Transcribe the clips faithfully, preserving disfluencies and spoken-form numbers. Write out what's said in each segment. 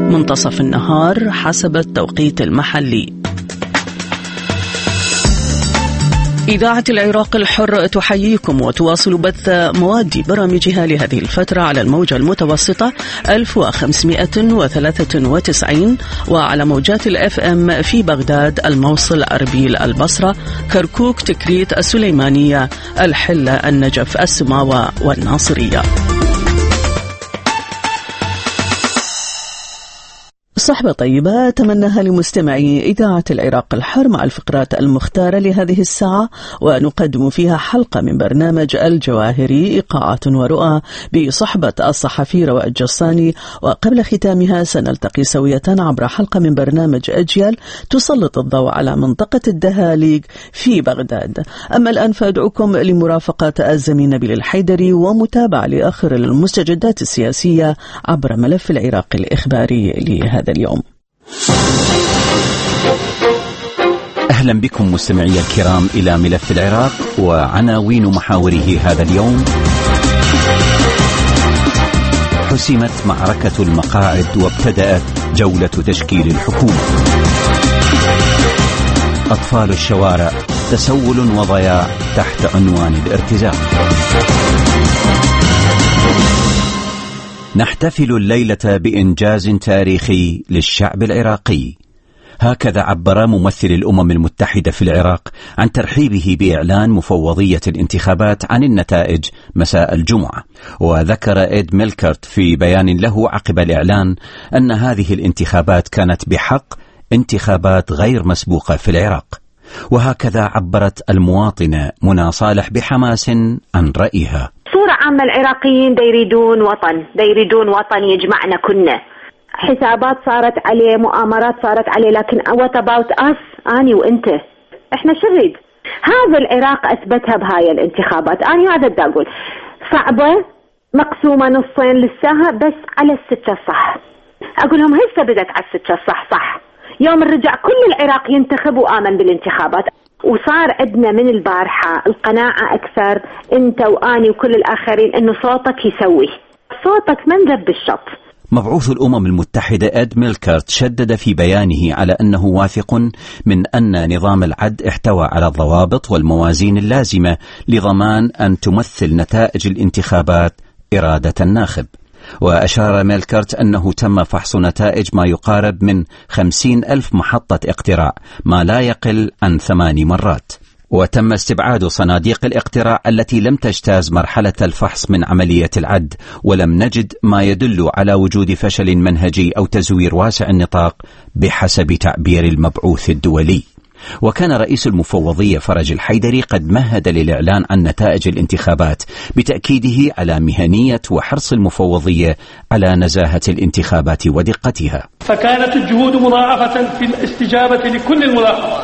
منتصف النهار حسب التوقيت المحلي. إذاعة العراق الحر تحييكم وتواصل بث مواد برامجها لهذه الفترة على الموجة المتوسطة ألف وخمسمائة وثلاثة وتسعين وعلى موجات الأف أم في بغداد، الموصل، أربيل، البصرة، كركوك، تكريت، السليمانية، الحلة، النجف، السماوة والناصرية. صحبة طيبة أتمناها لمستمعي إذاعة العراق الحر مع الفقرات المختارة لهذه الساعة، ونقدم فيها حلقة من برنامج الجواهري إيقاعات ورؤى بصحبة الصحفي رواء الجصاني، وقبل ختامها سنلتقي سوية عبر حلقة من برنامج أجيال تسلط الضوء على منطقة الدهاليق في بغداد. أما الآن فأدعوكم لمرافقة الزميل نبيل الحيدري ومتابعة لآخر المستجدات السياسية عبر ملف العراق الإخباري لهذا اليوم. أهلا بكم مستمعي الكرام إلى ملف العراق وعناوين محاوره هذا اليوم. حسمت معركة المقاعد وابتدأت جولة تشكيل الحكومة. أطفال الشوارع تسول وضياع تحت عنوان الارتزاق. نحتفل الليلة بإنجاز تاريخي للشعب العراقي. هكذا عبر ممثل الأمم المتحدة في العراق عن ترحيبه بإعلان مفوضية الانتخابات عن النتائج مساء الجمعة. وذكر إد ميلكرت في بيان له عقب الإعلان أن هذه الانتخابات كانت بحق انتخابات غير مسبوقة في العراق. وهكذا عبرت المواطنة منى صالح بحماس عن رأيها. صورة عامة العراقيين دا يريدون وطن، دا يريدون وطن يجمعنا كلنا. حسابات صارت عليه، مؤامرات صارت عليه، لكن what about us؟ أني وأنت إحنا شو نريد؟ هذا العراق أثبتها بهاي الانتخابات. أنا هذا دا أقول صعبة مقسومة نصين لساها بس على السكة الصح. أقول لهم هسه بدت على السكة الصح صح. يوم الرجع كل العراق ينتخب وآمن بالانتخابات، وصار عندنا من البارحة القناعة أكثر أنت وآني وكل الآخرين أنه صوتك يسوي، صوتك من ذب الشط. مبعوث الأمم المتحدة إد ميلكرت شدد في بيانه على أنه واثق من أن نظام العد احتوى على الضوابط والموازين اللازمة لضمان أن تمثل نتائج الانتخابات إرادة الناخب. وأشار ميلكرت أنه تم فحص نتائج ما يقارب من خمسين ألف محطة اقتراع، ما لا يقل عن ثماني مرات. وتم استبعاد صناديق الاقتراع التي لم تجتاز مرحلة الفحص من عملية العد، ولم نجد ما يدل على وجود فشل منهجي أو تزوير واسع النطاق بحسب تعبير المبعوث الدولي. وكان رئيس المفوضية فرج الحيدري قد مهد للإعلان عن نتائج الانتخابات بتأكيده على مهنية وحرص المفوضية على نزاهة الانتخابات ودقتها. فكانت الجهود مضاعفة في الاستجابة لكل الملاحظات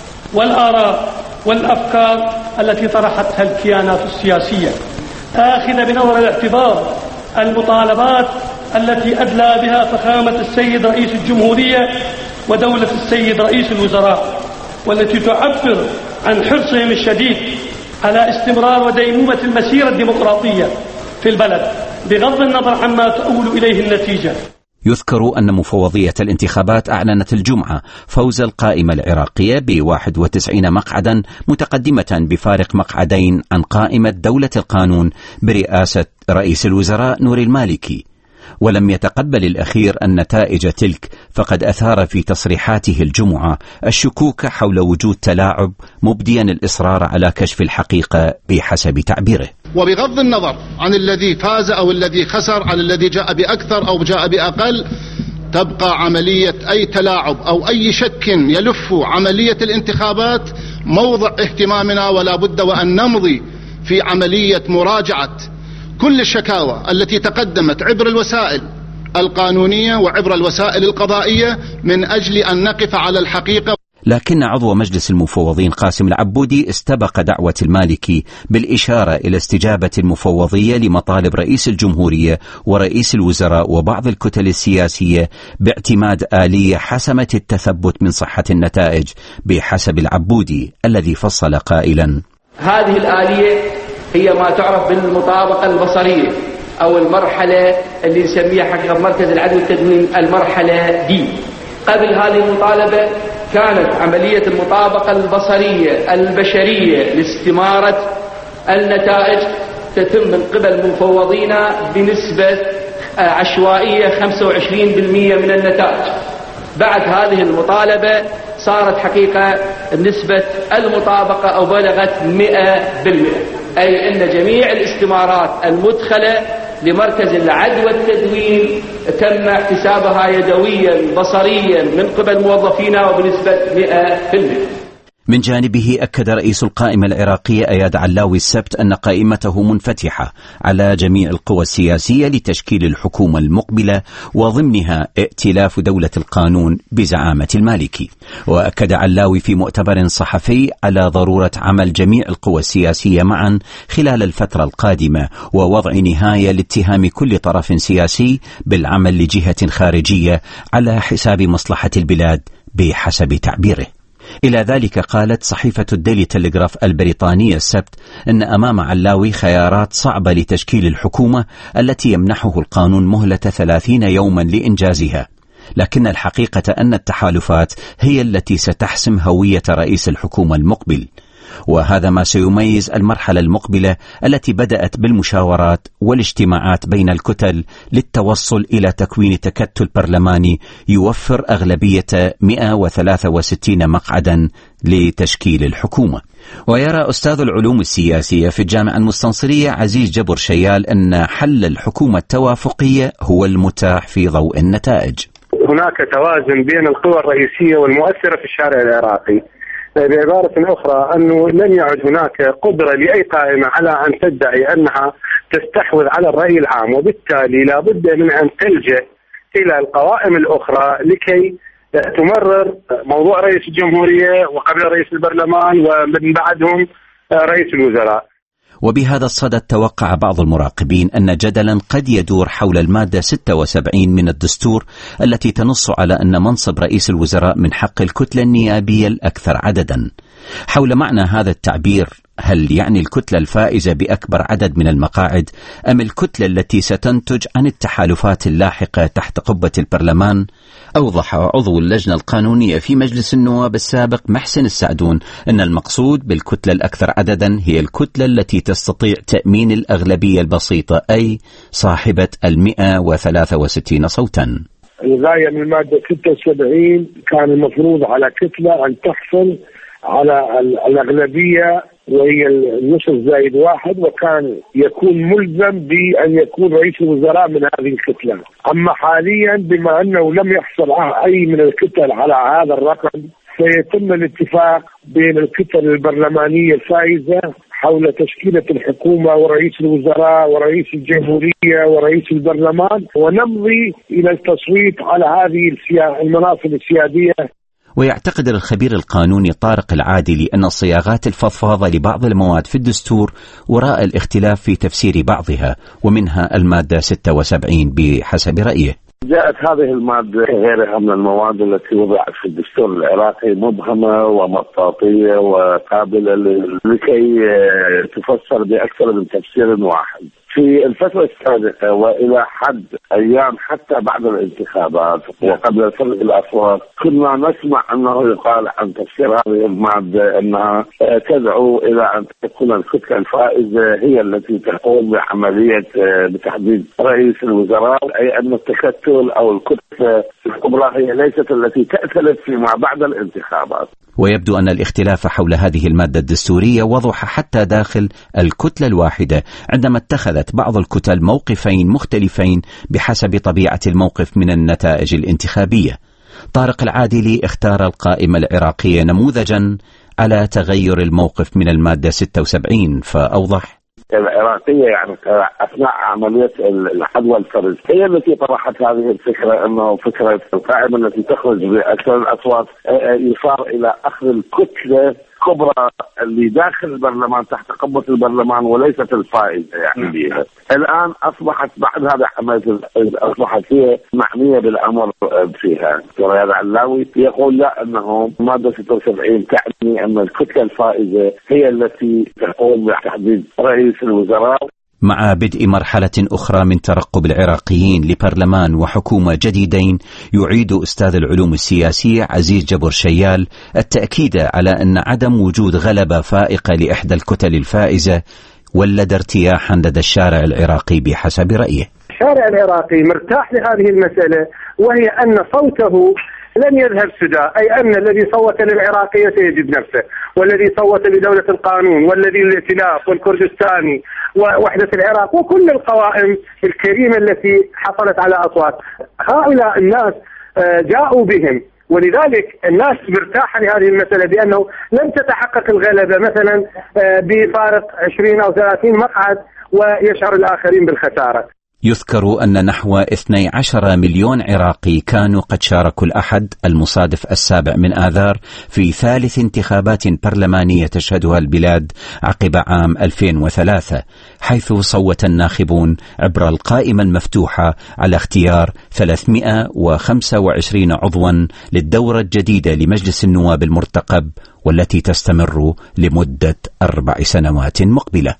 والآراء والأفكار التي طرحتها الكيانات السياسية، آخذ بنظر الاعتبار المطالبات التي أدلى بها فخامة السيد رئيس الجمهورية ودولة السيد رئيس الوزراء، والتي تعبر عن حرصهم الشديد على استمرار وديمومة المسيرة الديمقراطية في البلد بغض النظر عما تؤول إليه النتيجة. يذكر أن مفوضية الانتخابات أعلنت الجمعة فوز القائمة العراقية بواحد وتسعين مقعدا، متقدمة بفارق مقعدين عن قائمة دولة القانون برئاسة رئيس الوزراء نور المالكي. ولم يتقبل الأخير النتائج تلك، فقد أثار في تصريحاته الجمعة الشكوك حول وجود تلاعب، مبديا الإصرار على كشف الحقيقة بحسب تعبيره. وبغض النظر عن الذي فاز أو الذي خسر، عن الذي جاء بأكثر أو جاء بأقل، تبقى عملية أي تلاعب أو أي شك يلف عملية الانتخابات موضع اهتمامنا، ولا بد وأن نمضي في عملية مراجعة كل الشكاوى التي تقدمت عبر الوسائل القانونية وعبر الوسائل القضائية من أجل أن نقف على الحقيقة. لكن عضو مجلس المفوضين قاسم العبودي استبق دعوة المالكي بالإشارة إلى استجابة المفوضية لمطالب رئيس الجمهورية ورئيس الوزراء وبعض الكتل السياسية باعتماد آلية حسمت التثبت من صحة النتائج بحسب العبودي، الذي فصل قائلا: هذه الآلية هي ما تعرف بالمطابقة البصرية، أو المرحلة اللي نسميها حقيقة مركز العدل والتدوين المرحلة دي. قبل هذه المطالبة كانت عملية المطابقة البصرية البشرية لاستمارة النتائج تتم من قبل مفوضين بنسبة عشوائية خمسة وعشرين بالمئة من النتائج. بعد هذه المطالبة صارت حقيقة نسبة المطابقة أو بلغت مئة بالمئة، أي أن جميع الاستمارات المدخلة لمركز العد والتدوين تم احتسابها يدويا بصريا من قبل موظفينا وبنسبة مئة بالمئة. من جانبه أكد رئيس القائمة العراقية أياد علاوي السبت أن قائمته منفتحة على جميع القوى السياسية لتشكيل الحكومة المقبلة وضمنها ائتلاف دولة القانون بزعامة المالكي. وأكد علاوي في مؤتمر صحفي على ضرورة عمل جميع القوى السياسية معا خلال الفترة القادمة ووضع نهاية لاتهام كل طرف سياسي بالعمل لجهة خارجية على حساب مصلحة البلاد بحسب تعبيره. إلى ذلك قالت صحيفة الديلي تلغراف البريطانية السبت أن أمام علاوي خيارات صعبة لتشكيل الحكومة التي يمنحه القانون مهلة ثلاثين يوما لإنجازها، لكن الحقيقة أن التحالفات هي التي ستحسم هوية رئيس الحكومة المقبل، وهذا ما سيميز المرحلة المقبلة التي بدأت بالمشاورات والاجتماعات بين الكتل للتوصل إلى تكوين تكتل برلماني يوفر أغلبية مئة وثلاثة وستين مقعدا لتشكيل الحكومة. ويرى أستاذ العلوم السياسية في الجامعة المستنصرية عزيز جبر شيال أن حل الحكومة التوافقية هو المتاح في ضوء النتائج. هناك توازن بين القوى الرئيسية والمؤثرة في الشارع العراقي. بعبارة أخرى أنه لن يعد هناك قدرة لأي قائمة على أن تدعي أنها تستحوذ على الرأي العام، وبالتالي لا بد من أن تلجأ إلى القوائم الأخرى لكي تمرر موضوع رئيس الجمهورية وقبل رئيس البرلمان ومن بعدهم رئيس الوزراء. وبهذا الصدد توقع بعض المراقبين أن جدلا قد يدور حول المادة ستة وسبعين من الدستور التي تنص على أن منصب رئيس الوزراء من حق الكتلة النيابية الأكثر عددا. حول معنى هذا التعبير، هل يعني الكتلة الفائزة بأكبر عدد من المقاعد أم الكتلة التي ستنتج عن التحالفات اللاحقة تحت قبة البرلمان؟ أوضح عضو اللجنة القانونية في مجلس النواب السابق محسن السعدون أن المقصود بالكتلة الأكثر عددا هي الكتلة التي تستطيع تأمين الأغلبية البسيطة، أي صاحبة المئة وثلاثة وستين صوتا. الغاية من المادة ستة وسبعين كان المفروض على كتلة أن تحصل على الأغلبية وهي النصف زائد واحد، وكان يكون ملزم بأن يكون رئيس الوزراء من هذه الكتلة. أما حاليا بما أنه لم يحصل أي من الكتل على هذا الرقم، سيتم الاتفاق بين الكتل البرلمانية الفائزة حول تشكيلة الحكومة ورئيس الوزراء ورئيس الجمهورية ورئيس البرلمان، ونمضي إلى التصويت على هذه المناصب السيادية. ويعتقد الخبير القانوني طارق العادلي أن الصياغات الفضفاضة لبعض المواد في الدستور وراء الاختلاف في تفسير بعضها، ومنها المادة ستة وسبعين بحسب رأيه. جاءت هذه المادة غيرها من المواد التي وضعت في الدستور العراقي مبهمة ومطاطية وقابلة لكي تفسر بأكثر من تفسير واحد. في الفترة السابقة وإلى حد أيام حتى بعد الانتخابات وقبل فرق الأصوات كنا نسمع أنه يقال عن تفسير هذه المادة أنها تدعو إلى أن تكون الكتلة الفائزة هي التي تقوم بعملية بتحديد رئيس الوزراء، أي أن التكتل أو الكتلة الكبرى هي ليست التي تأتلف فيما بعد الانتخابات. ويبدو أن الاختلاف حول هذه المادة الدستورية وضح حتى داخل الكتلة الواحدة عندما اتخذت بعض الكتل موقفين مختلفين بحسب طبيعة الموقف من النتائج الانتخابية. طارق العادلي اختار القائمة العراقية نموذجا على تغير الموقف من المادة ستة وسبعين، فأوضح: العراقية يعني أثناء عملية الحد والفرز هي التي طرحت هذه الفكرة، أنه فكرة القائمة التي تخرج بأكثر الأصوات يصار إلى أخذ الكتلة كبرى اللي داخل البرلمان تحت قبة البرلمان وليست الفائزة يعني بها. الآن أصبحت بعد هذا عملية أصبحت هي معنية بالأمر فيها. رياض علاوي يقول لا، أنه مادة ستة وسبعين تعني أن الكتلة الفائزة هي التي تقوم بتحديد رئيس الوزراء. مع بدء مرحلة أخرى من ترقب العراقيين لبرلمان وحكومة جديدين، يعيد أستاذ العلوم السياسية عزيز جبر شيال التأكيد على أن عدم وجود غلبة فائقة لإحدى الكتل الفائزة ولد ارتياحا لدى الشارع العراقي بحسب رأيه. الشارع العراقي مرتاح لهذه المسألة، وهي أن صوته لن يذهب سدى، أي أن الذي صوت للعراقية سيجد نفسه، والذي صوت لدولة القانون، والذي للائتلاف والكردستاني ووحدة العراق وكل القوائم الكريمة التي حصلت على أصوات، هؤلاء الناس جاءوا بهم، ولذلك الناس مرتاحة لهذه المسألة بأنه لم تتحقق الغلبة مثلا بفارق عشرين أو ثلاثين مقعد ويشعر الآخرين بالخسارة. يذكر أن نحو اثني عشر مليون عراقي كانوا قد شاركوا الأحد المصادف السابع من آذار في ثالث انتخابات برلمانية تشهدها البلاد عقب عام ألفين وثلاثة، حيث صوت الناخبون عبر القائمة المفتوحة على اختيار ثلاثمئة وخمسة وعشرين عضوا للدورة الجديدة لمجلس النواب المرتقب، والتي تستمر لمدة أربع سنوات مقبلة.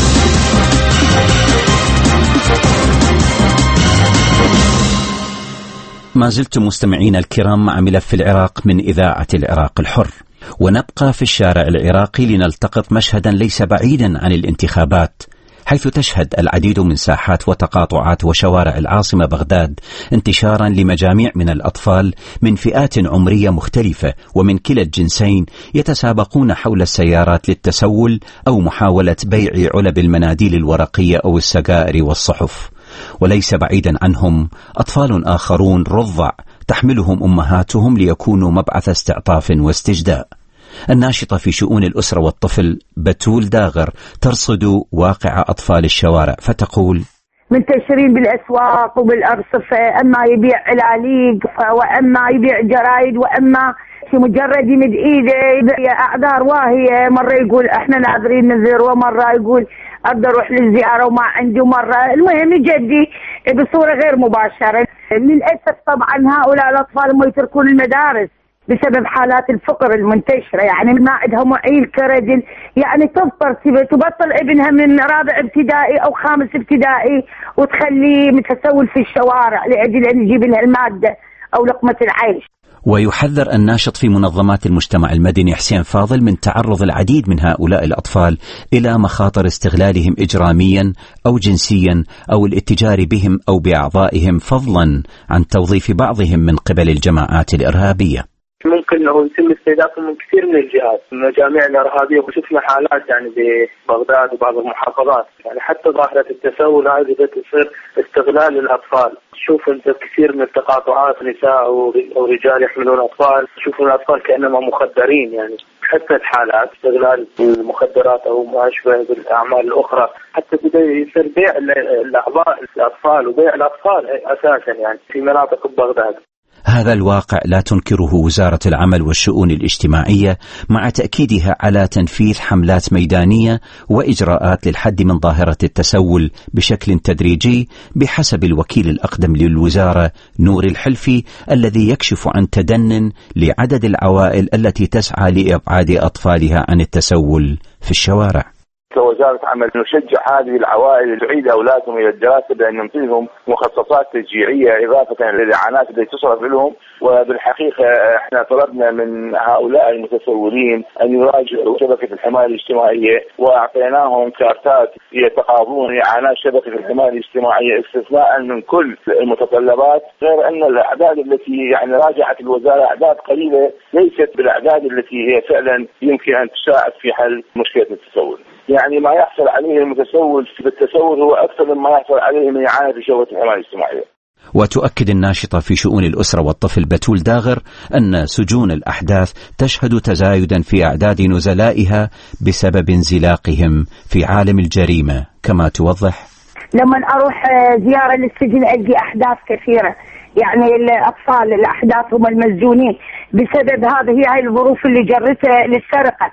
ما زلتم مستمعين الكرام مع ملف العراق من إذاعة العراق الحر، ونبقى في الشارع العراقي لنلتقط مشهدا ليس بعيدا عن الانتخابات، حيث تشهد العديد من ساحات وتقاطعات وشوارع العاصمة بغداد انتشارا لمجاميع من الأطفال من فئات عمرية مختلفة ومن كلا الجنسين يتسابقون حول السيارات للتسول أو محاولة بيع علب المناديل الورقية أو السجائر والصحف. وليس بعيدا عنهم أطفال آخرون رضع تحملهم أمهاتهم ليكونوا مبعث استعطاف واستجداء. الناشطة في شؤون الأسرة والطفل بتول داغر ترصد واقع أطفال الشوارع فتقول: منتشرين بالأسواق وبالأرصفة، أما يبيع علاليق وأما يبيع جرايد وأما في مجرد يمد إيده أعذار واهية، مرة يقول إحنا ناظرين نذر، ومرة يقول أقدر أروح للزيارة وما عنده، مرة المهم يجدي بصورة غير مباشرة. للأسف طبعا هؤلاء الأطفال ما يتركون المدارس بسبب حالات الفقر المنتشرة، يعني ما عندها معيل كرجل، يعني تضطر تبطل ابنها من رابع ابتدائي أو خامس ابتدائي وتخليه متسول في الشوارع لأجل أن يجيب لها المادة أو لقمة العيش. ويحذر الناشط في منظمات المجتمع المدني حسين فاضل من تعرض العديد من هؤلاء الأطفال إلى مخاطر استغلالهم إجراميا أو جنسيا أو الاتجار بهم أو بأعضائهم، فضلا عن توظيف بعضهم من قبل الجماعات الإرهابية. ممكن انه يتم استهدافهم من كثير من الجهات، من المجاميع الارهابيه، وشفنا حالات يعني ببغداد وبعض المحافظات، يعني حتى ظاهره التسول هذه بتصير استغلال للاطفال. شوف انت كثير من التقاطعات نساء او رجال يحملون اطفال، شوفوا الاطفال كانما مخدرين، يعني حتى الحالات استغلال المخدرات او ما اشبه بالاعمال الاخرى، حتى بدا يصير بيع الاعضاء الاطفال وبيع الاطفال اساسا يعني في مناطق بغداد. هذا الواقع لا تنكره وزارة العمل والشؤون الاجتماعية، مع تأكيدها على تنفيذ حملات ميدانية وإجراءات للحد من ظاهرة التسول بشكل تدريجي، بحسب الوكيل الأقدم للوزارة نور الحلفي، الذي يكشف عن تدن لعدد العوائل التي تسعى لإبعاد أطفالها عن التسول في الشوارع. كوزارة عمل نشجع هذه العوائل تعيد أولادهم إلى الدراسة بأن ننفذهم مخصصات تشجيعية إضافة للإعانات التي تصرف لهم. وبالحقيقة احنا طلبنا من هؤلاء المتسولين أن يراجعوا شبكة الحماية الاجتماعية، وأعطيناهم كارتات يتقاضون إعانات شبكة الحماية الاجتماعية استثناء من كل المتطلبات، غير أن الأعداد التي يعني راجعت الوزارة أعداد قليلة ليست بالأعداد التي هي فعلا يمكن أن تساعد في حل مشكلة التسول. يعني ما يحصل عليه المتسول بالتسول هو أكثر مما يحصل عليه من إعانة في شبكة الحماية الاجتماعية. وتؤكد الناشطة في شؤون الأسرة والطفل بتول داغر أن سجون الأحداث تشهد تزايدا في أعداد نزلائها بسبب انزلاقهم في عالم الجريمة، كما توضح: لما أروح زيارة للسجن ألقي أحداث كثيرة، يعني الأطفال الأحداث هم المسجونين بسبب هذه هاي الظروف اللي جرته للسرقة،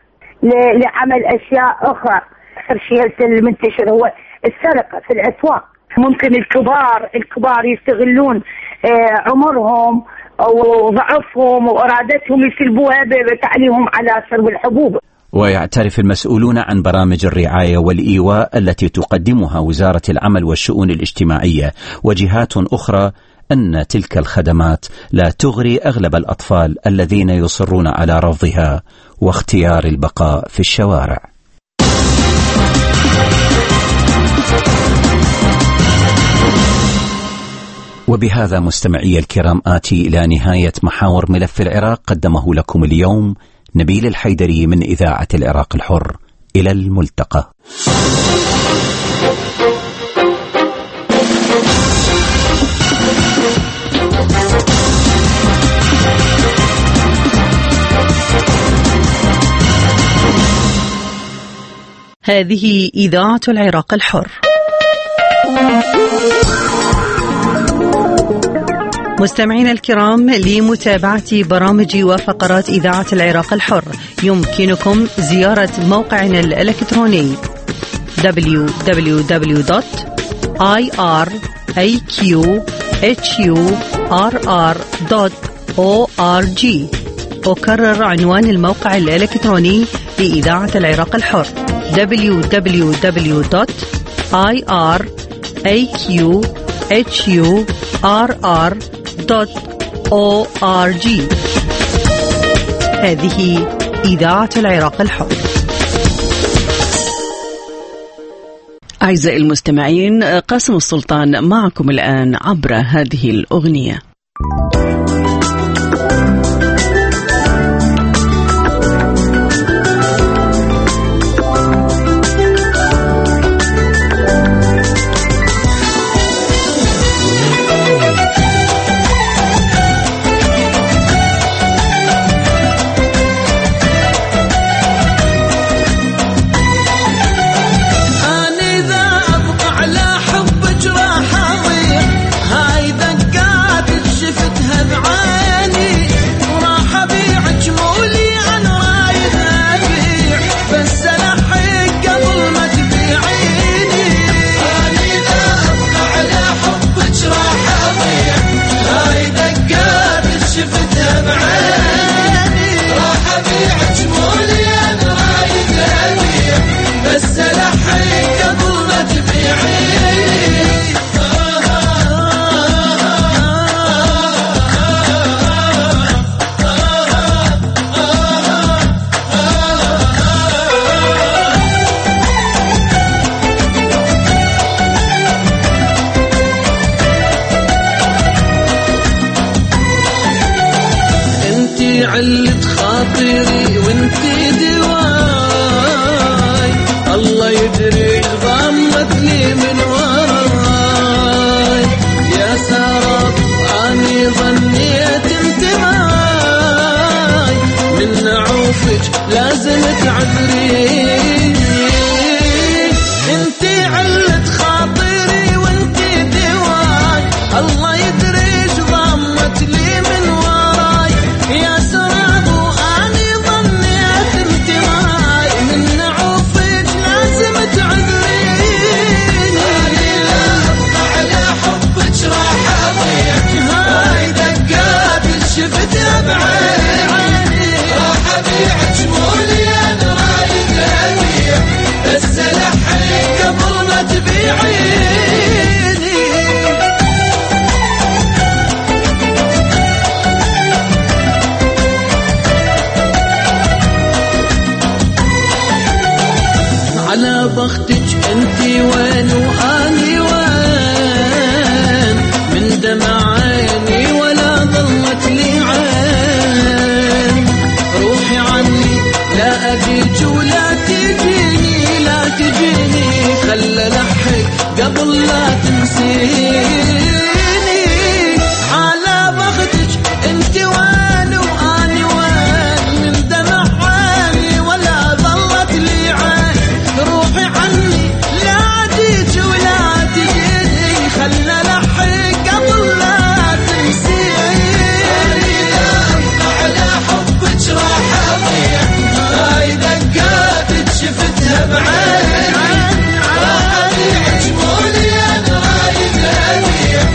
لعمل أشياء أخرى. أكثر شيء المنتشر هو السرقة في الأسواق. ممكن الكبار الكبار يستغلون عمرهم أو ضعفهم وإرادتهم يسلبوها بتعليمهم على شرب الحبوب. ويعترف المسؤولون عن برامج الرعاية والإيواء التي تقدمها وزارة العمل والشؤون الاجتماعية وجهات أخرى أن تلك الخدمات لا تغري أغلب الأطفال الذين يصرون على رفضها واختيار البقاء في الشوارع. وبهذا مستمعي الكرام آتي إلى نهاية محاور ملف العراق، قدمه لكم اليوم نبيل الحيدري من إذاعة العراق الحر. إلى الملتقى. هذه إذاعة العراق الحر. مستمعينا الكرام، لمتابعة برامج وفقرات إذاعة العراق الحر يمكنكم زيارة موقعنا الإلكتروني دبليو دبليو دبليو دوت آي آر إيه كيو إتش يو آر آر دوت أو آر جي. أكرر عنوان الموقع الإلكتروني لإذاعة العراق الحر دبليو دبليو دبليو دوت آي آر إيه كيو إتش يو آر آر دوت أو آر جي. هذه إذاعة العراق الحر. أعزائي المستمعين، قاسم السلطان معكم الآن عبر هذه الأغنية. علت خاطري وانتي دواي، الله يدري ضمت لي من وراي، يا سراب اني ظنيت انتماي، من نعوفك لازم تعذري، انتي علت خاطري وانتي دواي، الله يدري ضمت لي من وراي، يا سراب واني ظنيت انتماي، من نعوفك لازم تعذريني، اني لا ابقى على حبك راح اضيع، هاي دقات شفتها بعيني، راح ابيع جمولي انا رايد ابيع، بس الحين قبل ما تبيعيني. على بختك انتي وين واني وين، من دمع عيني ولا ظلت لي عين، روحي عني لا اجيك ولا تجيني، لا تجيني خلى لحق قبل لا تنسيني، على بختك انتي وين واني وين، من دمع عيني ولا ظلت لي عين، روحي عني لا جيت ولا تجيني خلى لحق قبل لا تنسيني، لا ابقى على حبك راح اضيع، هاي دقاتك شفتها بعيني، راح ابيع جمولي انا رايد ابيع،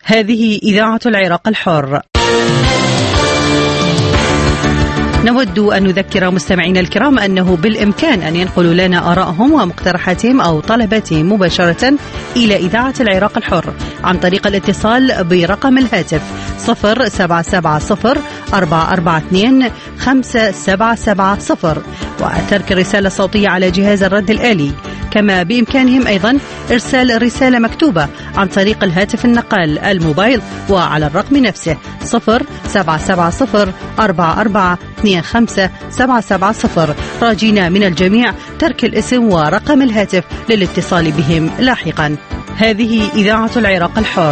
هذه إذاعة العراق الحر. نود أن نذكر مستمعينا الكرام أنه بالإمكان أن ينقلوا لنا آراءهم ومقترحاتهم أو طلباتهم مباشرة إلى إذاعة العراق الحر عن طريق الاتصال برقم الهاتف صفر سبعة سبعة صفر أربعة أربعة اثنين خمسة سبعة سبعة صفر وترك الرسالة الصوتية على جهاز الرد الآلي. كما بإمكانهم أيضا إرسال رسالة مكتوبة عن طريق الهاتف النقال الموبايل وعلى الرقم نفسه صفر سبعة سبعة صفر أربعة أربعة اثنين خمسة سبعة سبعة صفر، راجينا من الجميع ترك الاسم ورقم الهاتف للاتصال بهم لاحقا. هذه إذاعة العراق الحر.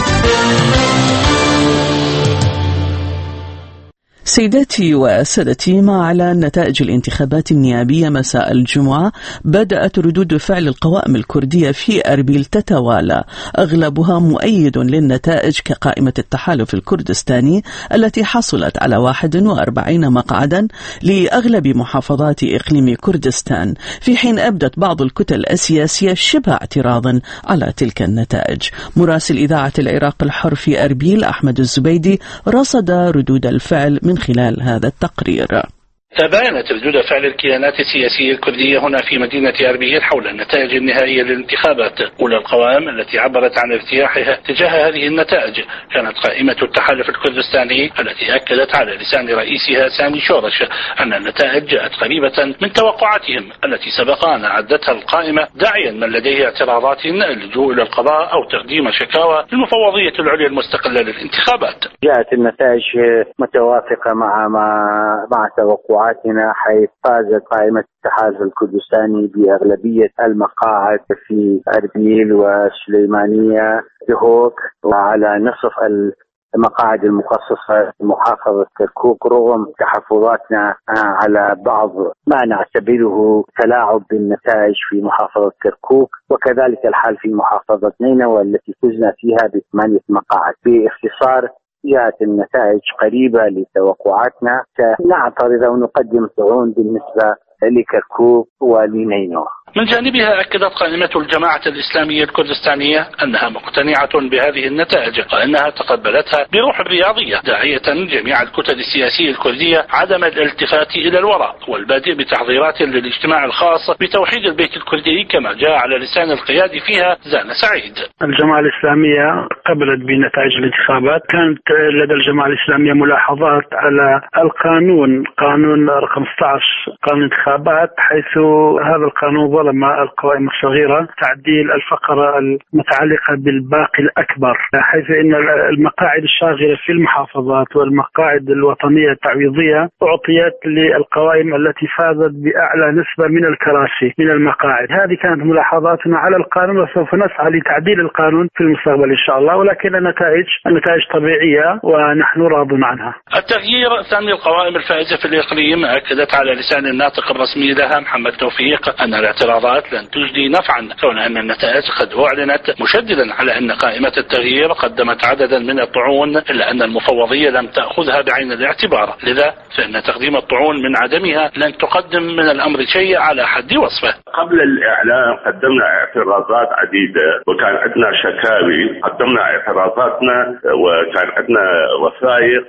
سيداتي وسادتي، مع إعلان نتائج الانتخابات النيابية مساء الجمعة بدأت ردود فعل القوائم الكردية في أربيل تتوالى، أغلبها مؤيد للنتائج كقائمة التحالف الكردستاني التي حصلت على واحد وأربعين مقعدا لأغلب محافظات إقليم كردستان، في حين أبدت بعض الكتل السياسية شبه اعتراضا على تلك النتائج. مراسل إذاعة العراق الحر في أربيل أحمد الزبيدي رصد ردود الفعل من خلال هذا التقرير. تباينت ردود فعل الكيانات السياسية الكردية هنا في مدينة أربيل حول النتائج النهائية للانتخابات. أولى القوائم التي عبرت عن ارتياحها تجاه هذه النتائج كانت قائمة التحالف الكردستاني التي أكدت على لسان رئيسها سامي شورش أن النتائج جاءت قريبة من توقعاتهم التي سبق أن عدتها القائمة، داعيا من لديه اعتراضات اللجوء إلى القضاء أو تقديم شكاوى للمفوضية العليا المستقلة للانتخابات. جاءت النتائج متوافقة مع مع مع توقعات حيث فازت قائمة التحالف الكردستاني بأغلبية المقاعد في أربيل وسليمانية دهوك وعلى نصف المقاعد المخصصة لمحافظة كركوك، رغم تحفظاتنا على بعض ما نعتبره تلاعب بالنتائج في محافظة كركوك، وكذلك الحال في محافظة نينوى التي فزنا فيها بثمانية مقاعد. باختصار جاءت النتائج قريبة لتوقعاتنا، سنعترض ونقدم طعون بالنسبة لكركوك ولنينوى. من جانبها أكدت قائمة الجماعة الإسلامية الكردستانية أنها مقتنعة بهذه النتائج وأنها تقبلتها بروح رياضية، داعية جميع الكتل السياسية الكردية عدم الالتفات إلى الوراء والبادئ بتحضيرات للاجتماع الخاص بتوحيد البيت الكردي كما جاء على لسان القيادي فيها زان سعيد. الجماعة الإسلامية قبلت بنتائج الانتخابات. كانت لدى الجماعة الإسلامية ملاحظات على القانون، قانون رقم ستة عشر قانون الانتخابات، حيث هذا القانون ظلم القوائم الصغيرة تعديل الفقرة المتعلقة بالباقي الأكبر، حيث إن المقاعد الشاغرة في المحافظات والمقاعد الوطنية التعويضية أعطيت للقوائم التي فازت بأعلى نسبة من الكراسي من المقاعد. هذه كانت ملاحظاتنا على القانون، وسوف نسعى لتعديل القانون في المستقبل إن شاء الله، ولكن النتائج النتائج طبيعية ونحن راضون عنها. التغيير ثاني القوائم الفائزة في الإقليم أكدت على لسان الناطق الرسمي لها محمد توفيق أن الاعتراضات لن تجدي نفعا، كون أن النتائج قد أعلنت، مشددا على أن قائمة التغيير قدمت عددا من الطعون إلا أن المفوضية لم تأخذها بعين الاعتبار، لذا فإن تقديم الطعون من عدمها لن تقدم من الأمر شيء على حد وصفه. قبل الإعلان قدمنا اعتراضات عديدة وكان عندنا شكاوي، قدمنا اعتراضاتنا وكان عندنا وثائق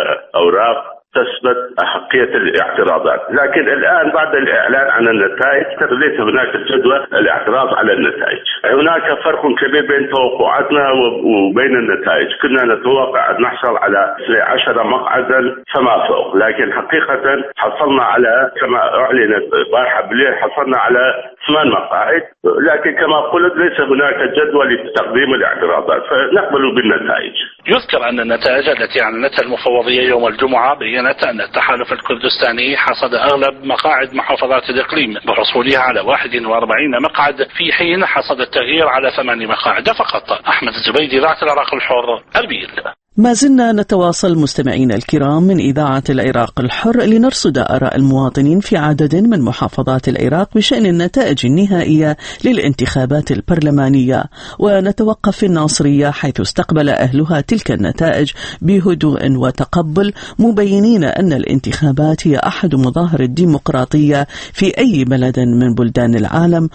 وأوراق تثبت أحقية الاعتراضات، لكن الآن بعد الإعلان عن النتائج ليس هناك جدوى الاعتراض على النتائج. هناك فرق كبير بين توقعاتنا وبين النتائج. كنا نتوقع أن نحصل على اثني عشر مقعدا فما فوق، لكن حقيقة حصلنا على كما أعلنت البارحة بالليل حصلنا على ثمان مقاعد، لكن كما قلت ليس هناك جدوى لتقديم الاعتراضات، فنقبل بالنتائج. يذكر أن النتائج التي أعلنتها المفوضية يوم الجمعة بينت أن التحالف الكردستاني حصد أغلب مقاعد محافظات الإقليم بحصولها على واحد وأربعين مقعد، في حين حصد التغيير على ثمان مقاعد فقط. أحمد الزبيدي، إذاعة العراق الحر، أربيل. ما زلنا نتواصل مستمعين الكرام من إذاعة العراق الحر لنرصد آراء المواطنين في عدد من محافظات العراق بشأن النتائج النهائية للانتخابات البرلمانية، ونتوقف في الناصرية حيث استقبل أهلها تلك النتائج بهدوء وتقبل، مبينين أن الانتخابات هي أحد مظاهر الديمقراطية في أي بلد من بلدان العالم،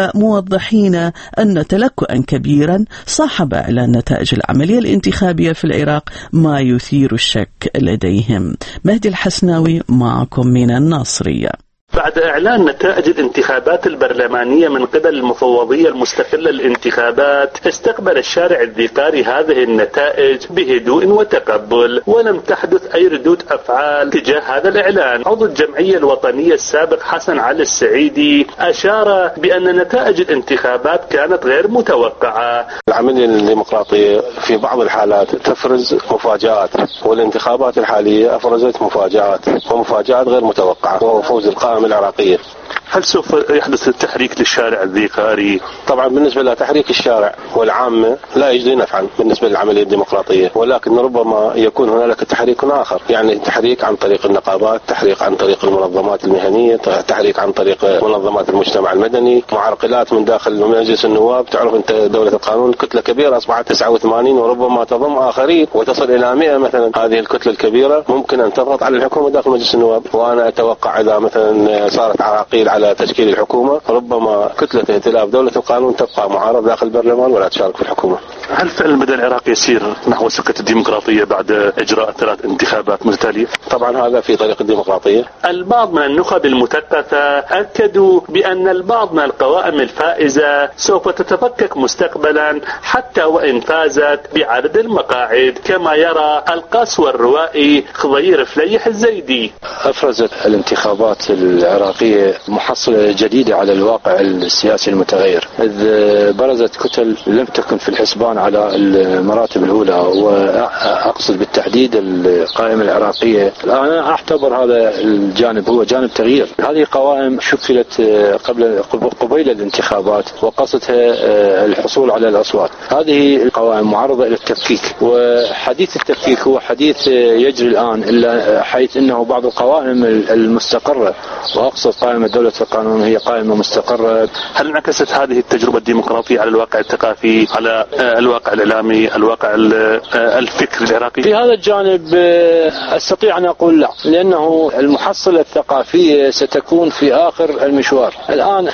وموضحين أن تلكؤا كبيرا صاحب إعلان نتائج العملية الانتخابية في العراق ما يثير الشك لديهم. مهدي الحسناوي معكم من الناصرية. بعد إعلان نتائج الانتخابات البرلمانية من قبل المفوضية المستقلة للانتخابات، استقبل الشارع الذكاري هذه النتائج بهدوء وتقبل، ولم تحدث أي ردود أفعال تجاه هذا الإعلان. عضو الجمعية الوطنية السابق حسن علي السعيدي أشار بأن نتائج الانتخابات كانت غير متوقعة. العملية الديمقراطية في بعض الحالات تفرز مفاجآت، والانتخابات الحالية أفرزت مفاجآت ومفاجآت غير متوقعة، وهو فوز القائمة العراقية. هل سوف يحدث التحريك للشارع الذكاري؟ طبعا بالنسبة لتحريك الشارع والعامة لا يجدي نفعا بالنسبة للعملية الديمقراطية، ولكن ربما يكون هنالك تحريك آخر، يعني تحريك عن طريق النقابات، تحريك عن طريق المنظمات المهنية، تحريك عن طريق منظمات المجتمع المدني، معرقلات من داخل مجلس النواب. تعرف أنت دولة القانون كتلة كبيرة أصبحت تسعة وثمانين وربما تضم آخرين وتصل إلى مئة مثلا. هذه الكتلة الكبيرة ممكن أن تضغط على الحكومة داخل مجلس النواب، وأنا أتوقع إذا مثلا صارت عراقيل على تشكيل الحكومة ربما كتلة ائتلاف دولة القانون تبقى معارض داخل البرلمان ولا تشارك في الحكومة. هل فعلا بدأ العراق يسير نحو سكة الديمقراطية بعد إجراء ثلاث انتخابات متتالية؟ طبعا هذا في طريق الديمقراطية. البعض من النخب المثقفة أكدوا بأن البعض من القوائم الفائزة سوف تتفكك مستقبلا حتى وإن فازت بعدد المقاعد، كما يرى القسوة الروائي خضير فليح الزيدي. أفرزت الانتخابات العراقية محصلة جديدة على الواقع السياسي المتغير، إذ برزت كتل لم تكن في الحسبان على المراتب الأولى، وأقصد بالتحديد القائمة العراقية. أنا أعتبر هذا الجانب هو جانب تغيير. هذه القوائم شكلت قبل قبيل الانتخابات وقصدها الحصول على الأصوات. هذه القوائم معرضة إلى التفكيك، وحديث التفكيك هو حديث يجري الآن، إلا حيث أنه بعض القوائم المستقرة، وأقصد قائمة دولة القانون هي قائمة مستقرة. هل انعكست هذه التجربة الديمقراطية على الواقع الثقافي، على الواقع الإعلامي، الواقع الفكري العراقي؟ في هذا الجانب أستطيع أن أقول لا، لأنه المحصلة الثقافية ستكون في آخر المشوار. الآن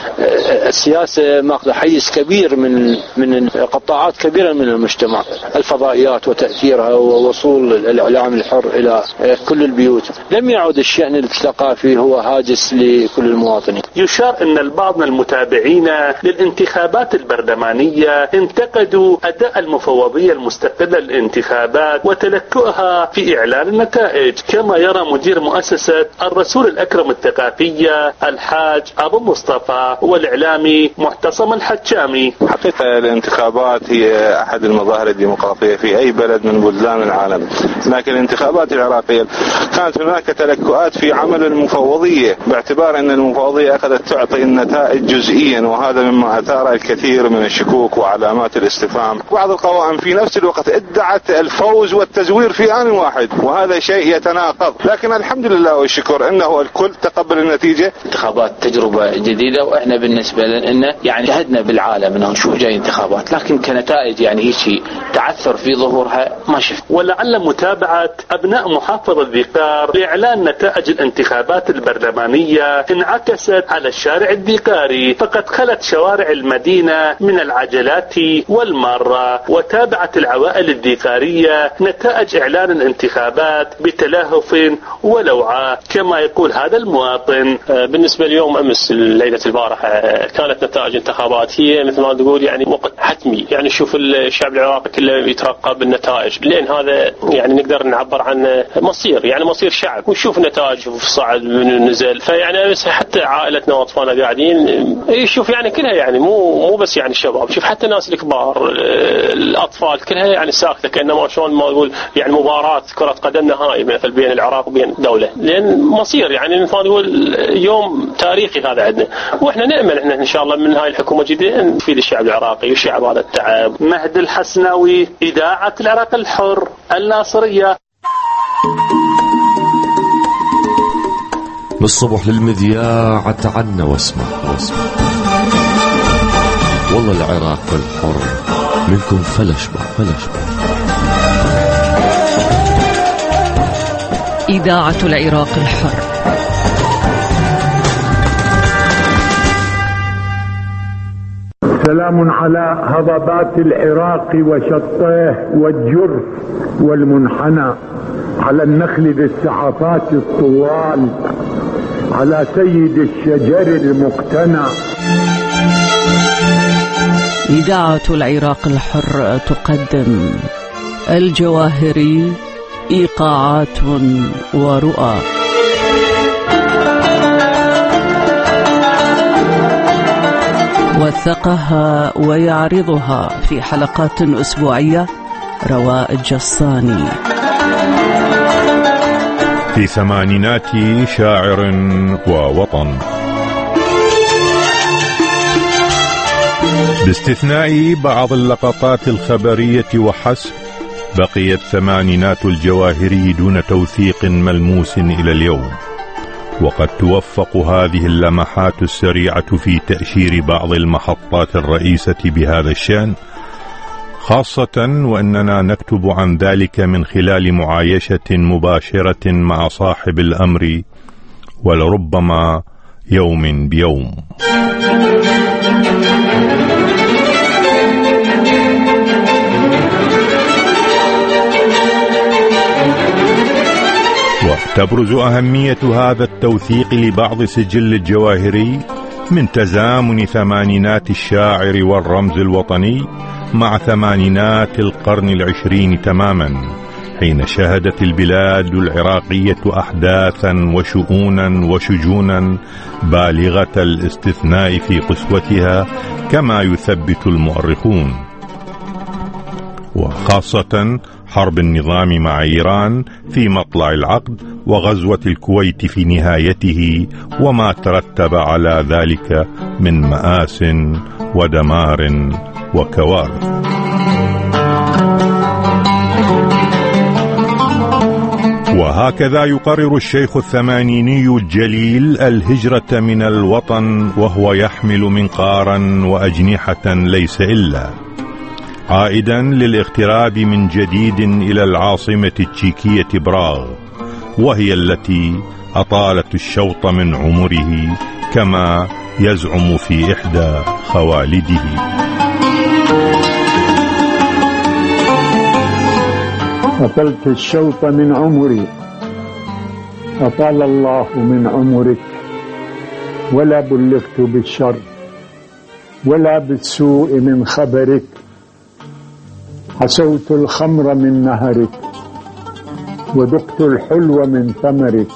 السياسة ماخذة حيز كبير من من قطاعات كبيرة من المجتمع، الفضائيات وتأثيرها ووصول الإعلام الحر إلى كل البيوت. لم يعد الشأن الثقافي هو هاجس لكل المواطنين. يشار أن البعض من المتابعين للانتخابات البرلمانية انتقدوا أداء المفوضية المستقلة للانتخابات وتلكؤها في إعلان النتائج، كما يرى مدير مؤسسة الرسول الأكرم الثقافية الحاج أبو مصطفى والإعلامي معتصم الحجامي. حقيقة الانتخابات هي أحد المظاهر الديمقراطية في أي بلد من بلدان العالم، لكن الانتخابات العراقية كانت هناك تلكؤات في عمل المفوضية، باعتبار أن المفوضية أخذت تعطي النتائج جزئيا، وهذا مما أثار الكثير من الشكوك وعلامات الاستفهام. بعض القوائم في نفس الوقت ادعت الفوز والتزوير في آن واحد، وهذا شيء يتناقض، لكن الحمد لله والشكر أنه الكل تقبل النتيجة. انتخابات تجربة جديدة، وإحنا بالنسبة لنا يعني شهدنا بالعالم أنه نشوف جاي انتخابات، لكن كنتائج يعني هيك تعثر في ظهورها ما شفت. ولعل متابعة أبناء محافظة الذكار لإعلان نتائج الانتخابات البرلمانية انعكست على الشارع الذكاري، فقد خلت شوارع المدينة من العجلات والمارة، وتابعت العوائل الذكارية نتائج إعلان الانتخابات بتلهف ولوعة، كما يقول هذا المواطن. بالنسبة اليوم أمس ليلة البارحة كانت نتائج انتخابات هي مثل ما تقول يعني وقت حتمي، يعني شوف الشعب العراقي كله يترقب النتائج، لأن هذا يعني نقدر نعبر عن مصير، يعني مصير شعب، ونشوف النتائج في صعد من نزل، ف يعني حتى عائلتنا واطفالنا قاعدين يشوف يعني كلها يعني مو مو بس يعني الشباب، شوف حتى الناس الكبار الاطفال كلها يعني ساكته، كانما شلون ما اقول يعني مباراه كره قدم نهائي مثل بين العراق وبين دوله، لان مصير يعني نقول يوم تاريخي هذا عندنا، واحنا نامل احنا ان شاء الله من هاي الحكومه الجديده ان تفيد الشعب العراقي والشعب هذا التعب. مهدي الحسناوي، اذاعه العراق الحر، الناصريه. بالصبح للمذياع تعنا واسمع واسمع والله العراق الحر منكم فلشبع فلشبع. إذاعة العراق الحر. سلام على هضبات العراق وشطيه والجرف والمنحنى، على النخل ذي السحفات الطوال، على سيد الشجر المقتنع. إذاعة العراق الحر تقدم الجواهري، إيقاعات ورؤى. وثقها ويعرضها في حلقات أسبوعية رواء الجصاني. في ثمانينات شاعر ووطن، باستثناء بعض اللقطات الخبرية وحسب، بقيت ثمانينات الجواهري دون توثيق ملموس إلى اليوم. وقد توفق هذه اللمحات السريعة في تأشير بعض المحطات الرئيسة بهذا الشأن، خاصة وأننا نكتب عن ذلك من خلال معايشة مباشرة مع صاحب الأمر، ولربما يوم بيوم. وتبرز أهمية هذا التوثيق لبعض سجل الجواهري من تزامن ثمانينات الشاعر والرمز الوطني مع ثمانينات القرن العشرين تماما، حين شهدت البلاد العراقية أحداثا وشؤونا وشجونا بالغة الاستثناء في قسوتها كما يثبت المؤرخون، وخاصة حرب النظام مع إيران في مطلع العقد، وغزوة الكويت في نهايته، وما ترتب على ذلك من مآس ودمار وكوارث. وهكذا يقرر الشيخ الثمانيني الجليل الهجرة من الوطن وهو يحمل منقارا وأجنحة ليس إلا، عائدا للاغتراب من جديد إلى العاصمة التشيكية براغ، وهي التي أطالت الشوط من عمره كما يزعم في إحدى خوالده. أطلت الشوط من عمري، أطال الله من عمرك، ولا بلغت بالشر ولا بالسوء من خبرك، حسوت الخمر من نهرك، وذقت الحلو من ثمرك،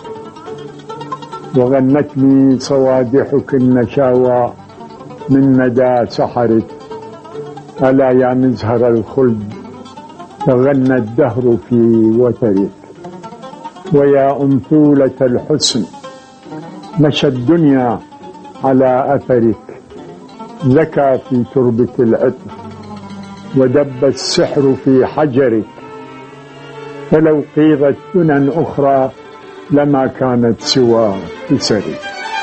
وغنتني صوادحك النشاوى من ندى سحرك. ألا يا مزهر الخلد تغنى الدهر في وترك، ويا أمثولة الحسن مشى الدنيا على أثرك، زكى في تربة العطر ودب السحر في حجرك، فلو قيضت سنن أخرى لما كانت سوى كسرك.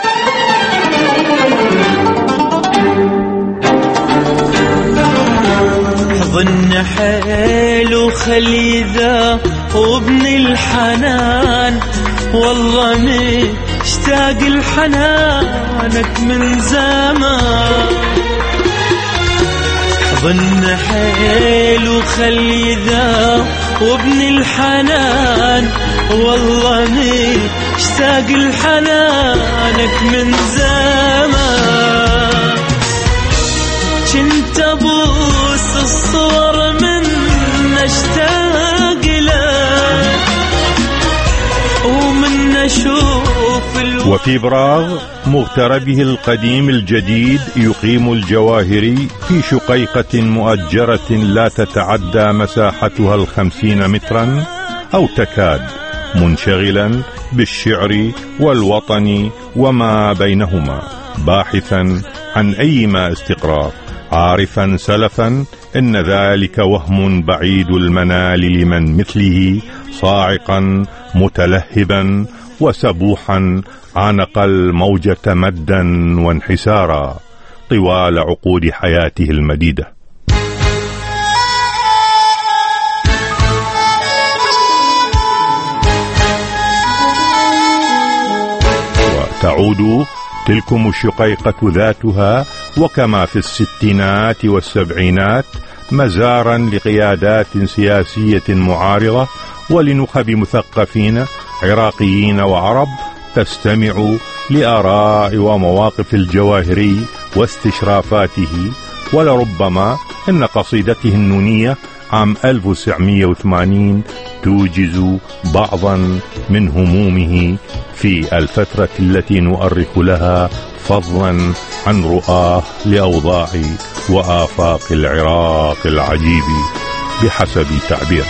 ظن حيل خلي ذا وابن الحنان، والله مشتاق الحنانك من زمان. ظن حيل خلي ذا وابن الحنان، والله مشتاق الحنانك من زمان. كنت ابوس الصور من اشتاق لك، ومن اشوف وفي براغ مغتربه القديم الجديد يقيم الجواهري في شقيقة مؤجرة لا تتعدى مساحتها الخمسين مترا أو تكاد، منشغلا بالشعر والوطن وما بينهما، باحثا عن أيما استقرار، عارفا سلفا إن ذلك وهم بعيد المنال لمن مثله، صاعقا متلهبا وسبوحا عانق الموجة مدا وانحسارا طوال عقود حياته المديدة. وتعود تلكم الشقيقة ذاتها وكما في الستينات والسبعينات مزارا لقيادات سياسية معارضة ولنخب مثقفين عراقيين وعرب تستمع لآراء ومواقف الجواهري واستشرافاته، ولربما إن قصيدته النونية عام ألف وتسعمئة وثمانين توجز بعضا من همومه في الفترة التي نؤرخ لها، فضلا عن رؤاه لأوضاع وآفاق العراق العجيب بحسب تعبيره.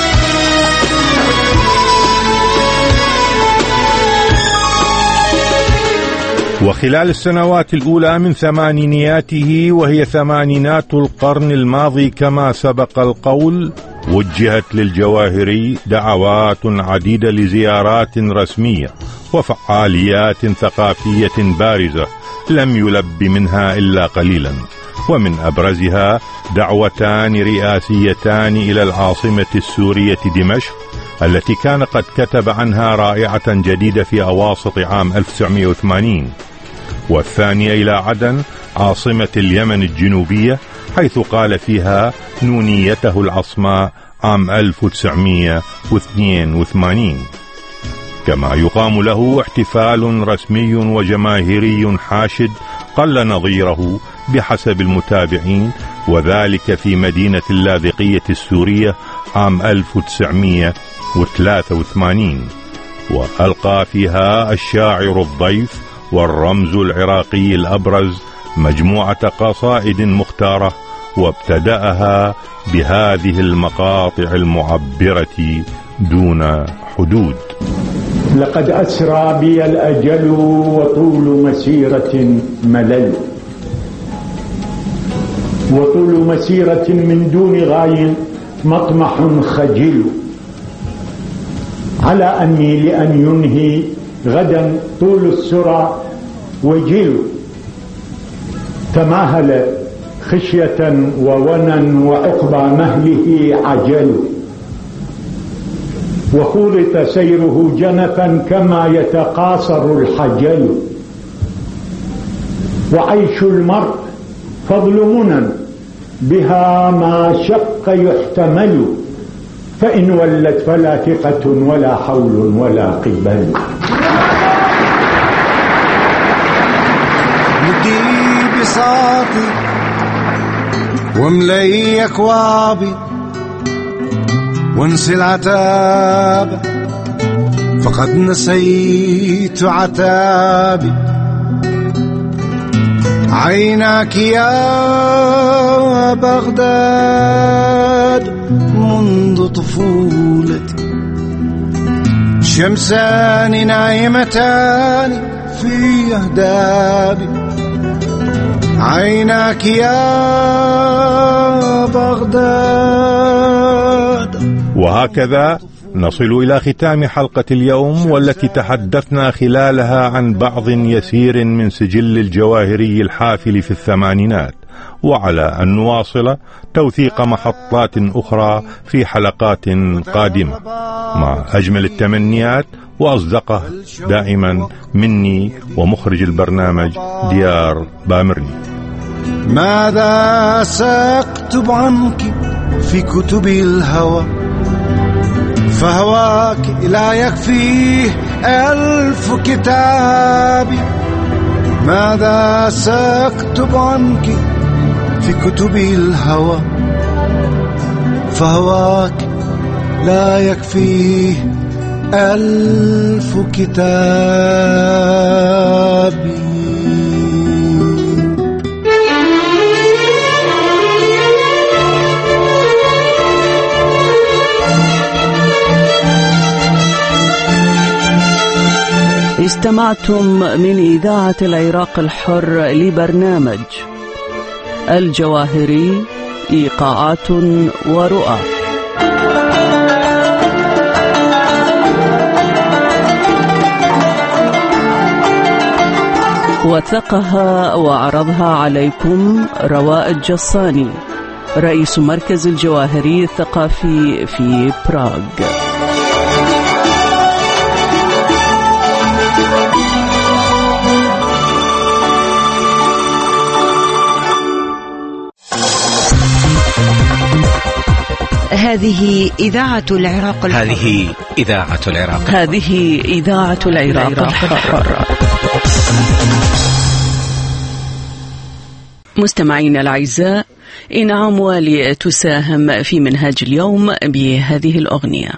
وخلال السنوات الأولى من ثمانينياته، وهي ثمانينات القرن الماضي كما سبق القول، وجهت للجواهري دعوات عديدة لزيارات رسمية وفعاليات ثقافية بارزة لم يلب منها إلا قليلا، ومن أبرزها دعوتان رئاسيتان إلى العاصمة السورية دمشق التي كان قد كتب عنها رائعة جديدة في أواسط عام ألف وتسعمئة وثمانين، والثانية إلى عدن عاصمة اليمن الجنوبية حيث قال فيها نونيته العصماء عام ألف وتسعمئة واثنين وثمانين. كما يقام له احتفال رسمي وجماهيري حاشد قل نظيره بحسب المتابعين، وذلك في مدينة اللاذقية السورية عام ألف وتسعمئة وثلاثة وثمانين، وألقى فيها الشاعر الضيف والرمز العراقي الأبرز مجموعة قصائد مختارة، وابتدأها بهذه المقاطع المعبرة دون حدود: لقد أسرى بي الأجل وطول مسيرة ملل، وطول مسيرة من دون غاية مطمح خجل، على أني لأن ينهي غدا طول السرى وجل، تماهل خشية وونا وعقبى مهله عجل، وخلط سيره جنفا كما يتقاصر الحجل، وعيش المرء فضل منى بها ما شق يحتمل، فإن ولت فلا ثقة ولا حول ولا قبل. مدي بساطي وملي أكوابي وانسي العتاب، فقد نسيت عتابي. عيناك يا بغداد منذ طفولتي، شمسان نايمتان في أهدابي. عيناك يا بغداد. وهكذا نصل إلى ختام حلقة اليوم، والتي تحدثنا خلالها عن بعض يسير من سجل الجواهري الحافل في الثمانينات، وعلى أن نواصل توثيق محطات أخرى في حلقات قادمة، مع أجمل التمنيات وأصدقه دائما مني ومخرج البرنامج ديار بامرني. ماذا سأكتب عنك في كتب الهوى، فهواك لا يكفيه ألف كتاب. ماذا سأكتب عنك في كتب الهوى، فهواك لا يكفيه ألف كتاب. استمعتم من إذاعة العراق الحر لبرنامج الجواهري إيقاعات ورؤى. وثقها وعرضها عليكم رواء الجصاني، رئيس مركز الجواهري الثقافي في براغ. هذه إذاعة العراق الحر. هذه إذاعة العراق هذه إذاعة العراق الحر. مستمعينا الأعزاء، إنعام والي تساهم في منهاج اليوم بهذه الأغنية.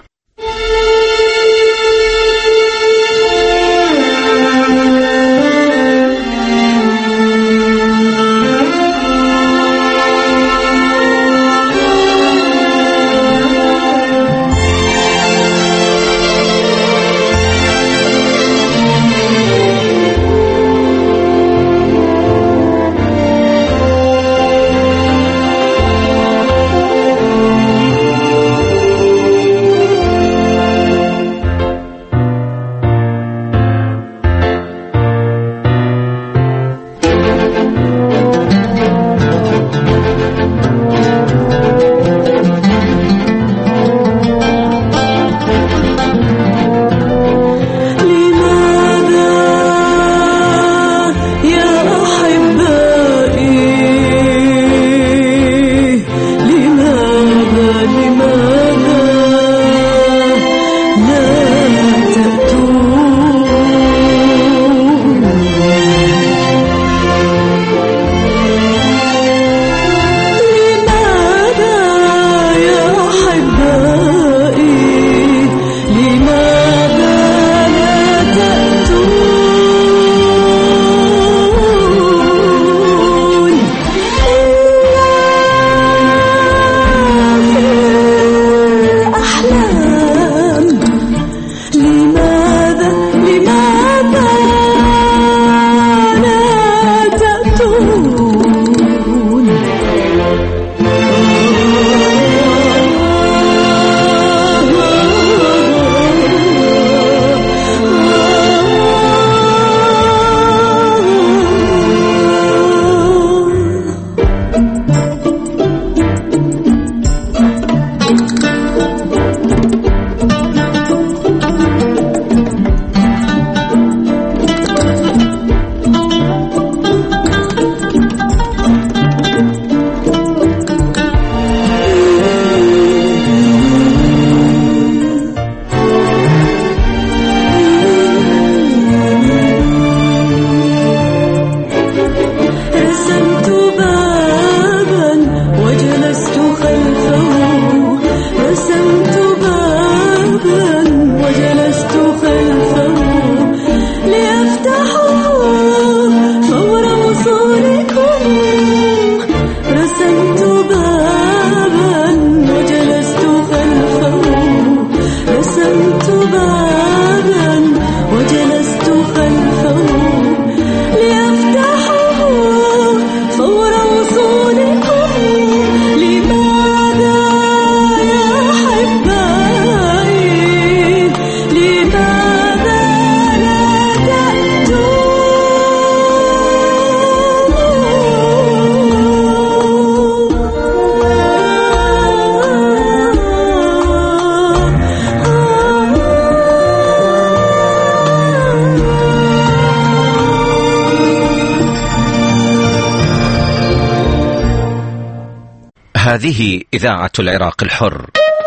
هذه إذاعة العراق الحر.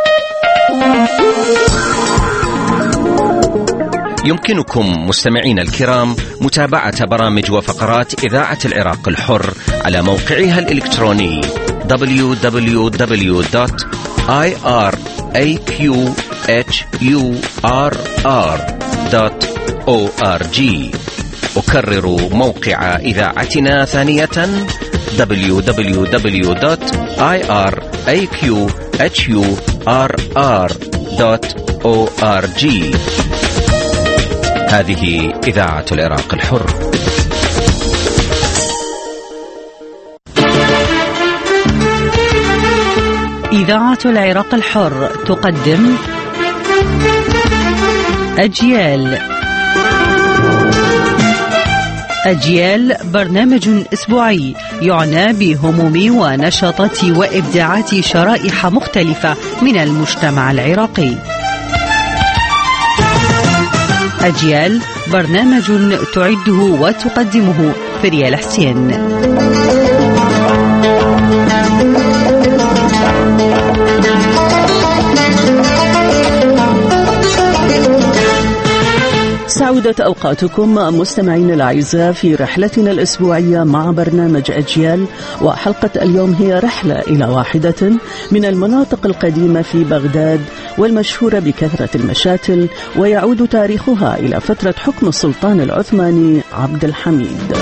يمكنكم مستمعين الكرام متابعة برامج وفقرات إذاعة العراق الحر على موقعها الإلكتروني دبليو دبليو دبليو دوت آي آر إيه كيو اتش يو ار ار دوت او ار جي. أكرر موقع إذاعتنا ثانية دبليو دبليو دبليو دوت اي ار اي كيو اتش يو ار ار دوت او ار جي. هذه إذاعة العراق الحر. إذاعة العراق الحر تقدم أجيال. أجيال برنامج أسبوعي يعنى بهموم ونشاطات وإبداعات شرائح مختلفة من المجتمع العراقي. أجيال برنامج تعده وتقدمه فريال حسين. سعودت أوقاتكم مستمعين الأعزاء في رحلتنا الأسبوعية مع برنامج أجيال، وحلقة اليوم هي رحلة إلى واحدة من المناطق القديمة في بغداد والمشهورة بكثرة المشاتل، ويعود تاريخها إلى فترة حكم السلطان العثماني عبد الحميد.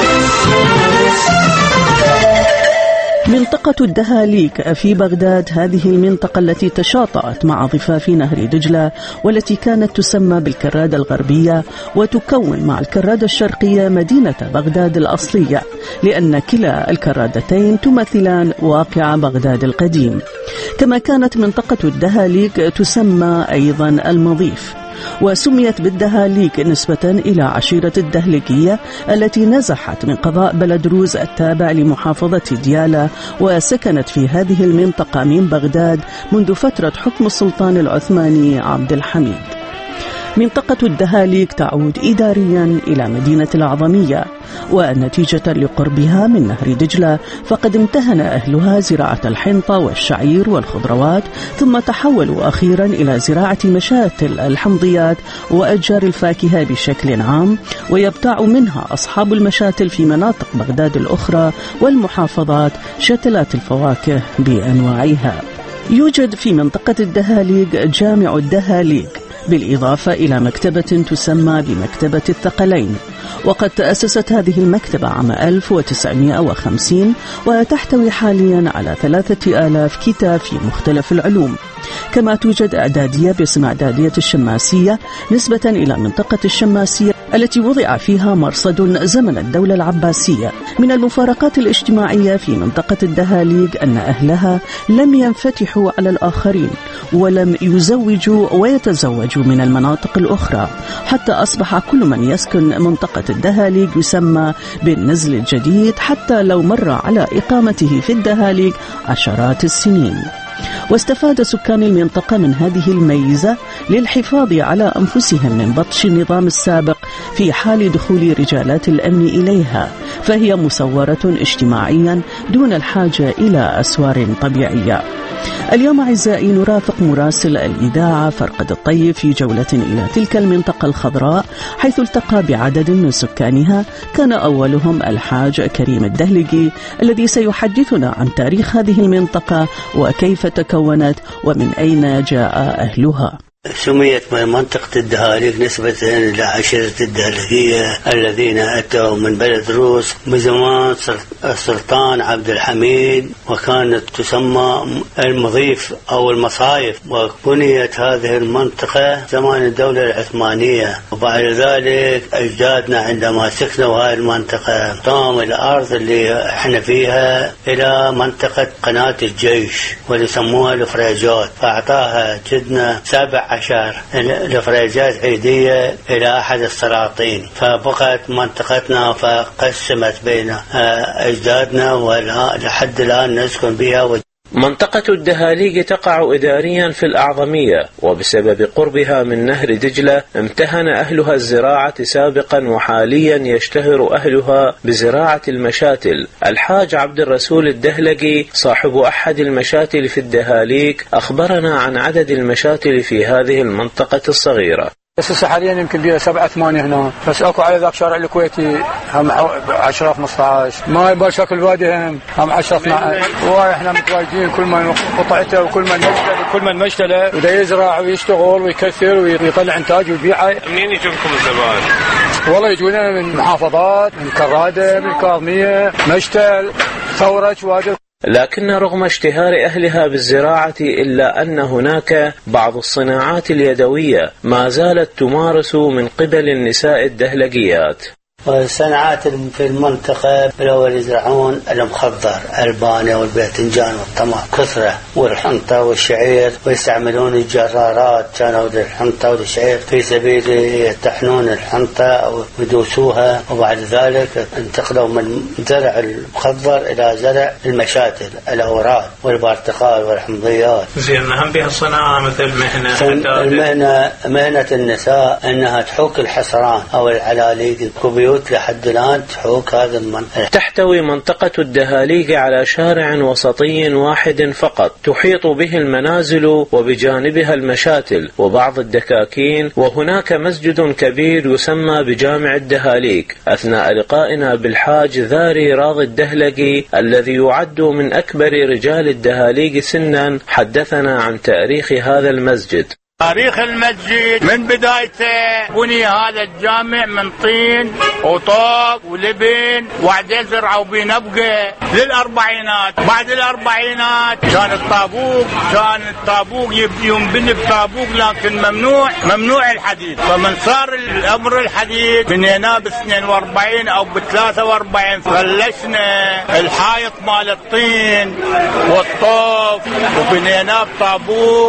منطقة الدهاليك في بغداد، هذه المنطقة التي تشاطأت مع ضفاف نهر دجلة، والتي كانت تسمى بالكرادة الغربية، وتكون مع الكرادة الشرقية مدينة بغداد الأصلية، لأن كلا الكرادتين تمثلان واقع بغداد القديم. كما كانت منطقة الدهاليك تسمى أيضا المضيف، وسميت بالدهاليك نسبة إلى عشيرة الدهلكية التي نزحت من قضاء بلدروز التابع لمحافظة ديالى، وسكنت في هذه المنطقة من بغداد منذ فترة حكم السلطان العثماني عبد الحميد. منطقة الدهاليك تعود إداريا إلى مدينة الأعظمية، ونتيجة لقربها من نهر دجلة فقد امتهن أهلها زراعة الحنطة والشعير والخضروات، ثم تحولوا أخيرا إلى زراعة مشاتل الحمضيات وأشجار الفاكهة بشكل عام، ويبتاع منها أصحاب المشاتل في مناطق بغداد الأخرى والمحافظات شتلات الفواكه بأنواعها. يوجد في منطقة الدهاليك جامع الدهاليك، بالإضافة إلى مكتبة تسمى بمكتبة الثقلين، وقد تأسست هذه المكتبة عام ألف وتسعمائة وخمسين، وتحتوي حاليا على ثلاثة آلاف كتاب في مختلف العلوم. كما توجد إعدادية باسم إعدادية الشماسية نسبة إلى منطقة الشماسية التي وضع فيها مرصد زمن الدولة العباسية. من المفارقات الاجتماعية في منطقة الدهاليك أن أهلها لم ينفتحوا على الآخرين، ولم يزوجوا ويتزوجوا من المناطق الأخرى، حتى أصبح كل من يسكن منطقة الدهاليك يسمى بالنزل الجديد، حتى لو مر على إقامته في الدهاليك عشرات السنين. واستفاد سكان المنطقة من هذه الميزة للحفاظ على أنفسهم من بطش النظام السابق في حال دخول رجالات الأمن إليها، فهي مسورة اجتماعيا دون الحاجة إلى أسوار طبيعية. اليوم أعزائي نرافق مراسل الإذاعة فرقد الطيب في جولة إلى تلك المنطقة الخضراء، حيث التقى بعدد من سكانها، كان أولهم الحاج كريم الدهلقي الذي سيحدثنا عن تاريخ هذه المنطقة وكيف تكونت ومن أين جاء أهلها. سميت منطقة الدهاليك نسبة إلى عشيرة الدهلكية الذين أتوا من بلد روس بزمان السلطان عبد الحميد، وكانت تسمى المضيف أو المصايف، وبنيت هذه المنطقة زمان الدولة العثمانية. وبعد ذلك أجدادنا عندما سكنوا هذه المنطقة قاموا الأرض اللي احنا فيها إلى منطقة قناة الجيش واللي سموها الفريجات، فأعطاها جدنا سبع عشر الفريجات عيدية إلى أحد السلاطين، فبقت منطقتنا فقسمت بين أجدادنا ولحد الآن نسكن بها. منطقة الدهاليك تقع إداريا في الأعظمية، وبسبب قربها من نهر دجلة امتهن أهلها الزراعة سابقا، وحاليا يشتهر أهلها بزراعة المشاتل. الحاج عبد الرسول الدهلقي صاحب أحد المشاتل في الدهاليك أخبرنا عن عدد المشاتل في هذه المنطقة الصغيرة. بس حاليا يمكن بيها سبعة ثمانية هنا، بس اكو على ذاك شارع الكويتي هم عشرة خمسة عشر، ما يبال شكل الوادي هم هم عشرة اثنا عشر، واي احنا متواجدين كل من قطعته وكل من مشتله وكل من مشتله ودا يزرع ويشتغل ويكثر ويطلع انتاج ويبيعه. منين يجونكم الزبائن؟ والله يجونا من محافظات، من كراده، من كاظميه، مشتل، ثورة، وادي. لكن رغم اشتهار أهلها بالزراعة إلا أن هناك بعض الصناعات اليدوية ما زالت تمارس من قبل النساء الدهلقيات. والصناعات في المنطقة بالأول يزرعون المخضر، البانة والباذنجان والطماط كثرة، والحنطة والشعير، ويستعملون الجرارات كانوا الحنطة والشعير في سبيل يطحنون الحنطة أو يدوسوها، وبعد ذلك انتقلوا من زرع المخضر إلى زرع المشاتل، الأوراق والبرتقال والحمضيات. زين هم بها الصناعة مثل مهنة المهنة مهنة النساء أنها تحوك الحصران أو العلاليق الكبيوت لحد الآن تحوك هذا المنطقة. تحتوي منطقة الدهاليق على شارع وسطي واحد فقط تحيط به المنازل وبجانبها المشاتل وبعض الدكاكين، وهناك مسجد كبير يسمى بجامع الدهاليق. أثناء لقائنا بالحاج ذاري راضي الدهلقي الذي يعد من أكبر رجال الدهاليق سنا حدثنا عن تاريخ هذا المسجد. تاريخ المسجد من بدايته بني هذا الجامع من طين وطوب ولبن وبعدين زرعوا بنبقة للأربعينات. بعد الأربعينات كان الطابوق كان الطابوق ينبني بطابوق لكن ممنوع ممنوع الحديد، فمن صار الأمر الحديد بنيناه ب اثنين وأربعين أو ب ثلاثة وأربعين فلشنا الحائط مال الطين والطوب وبنيناه بطابوق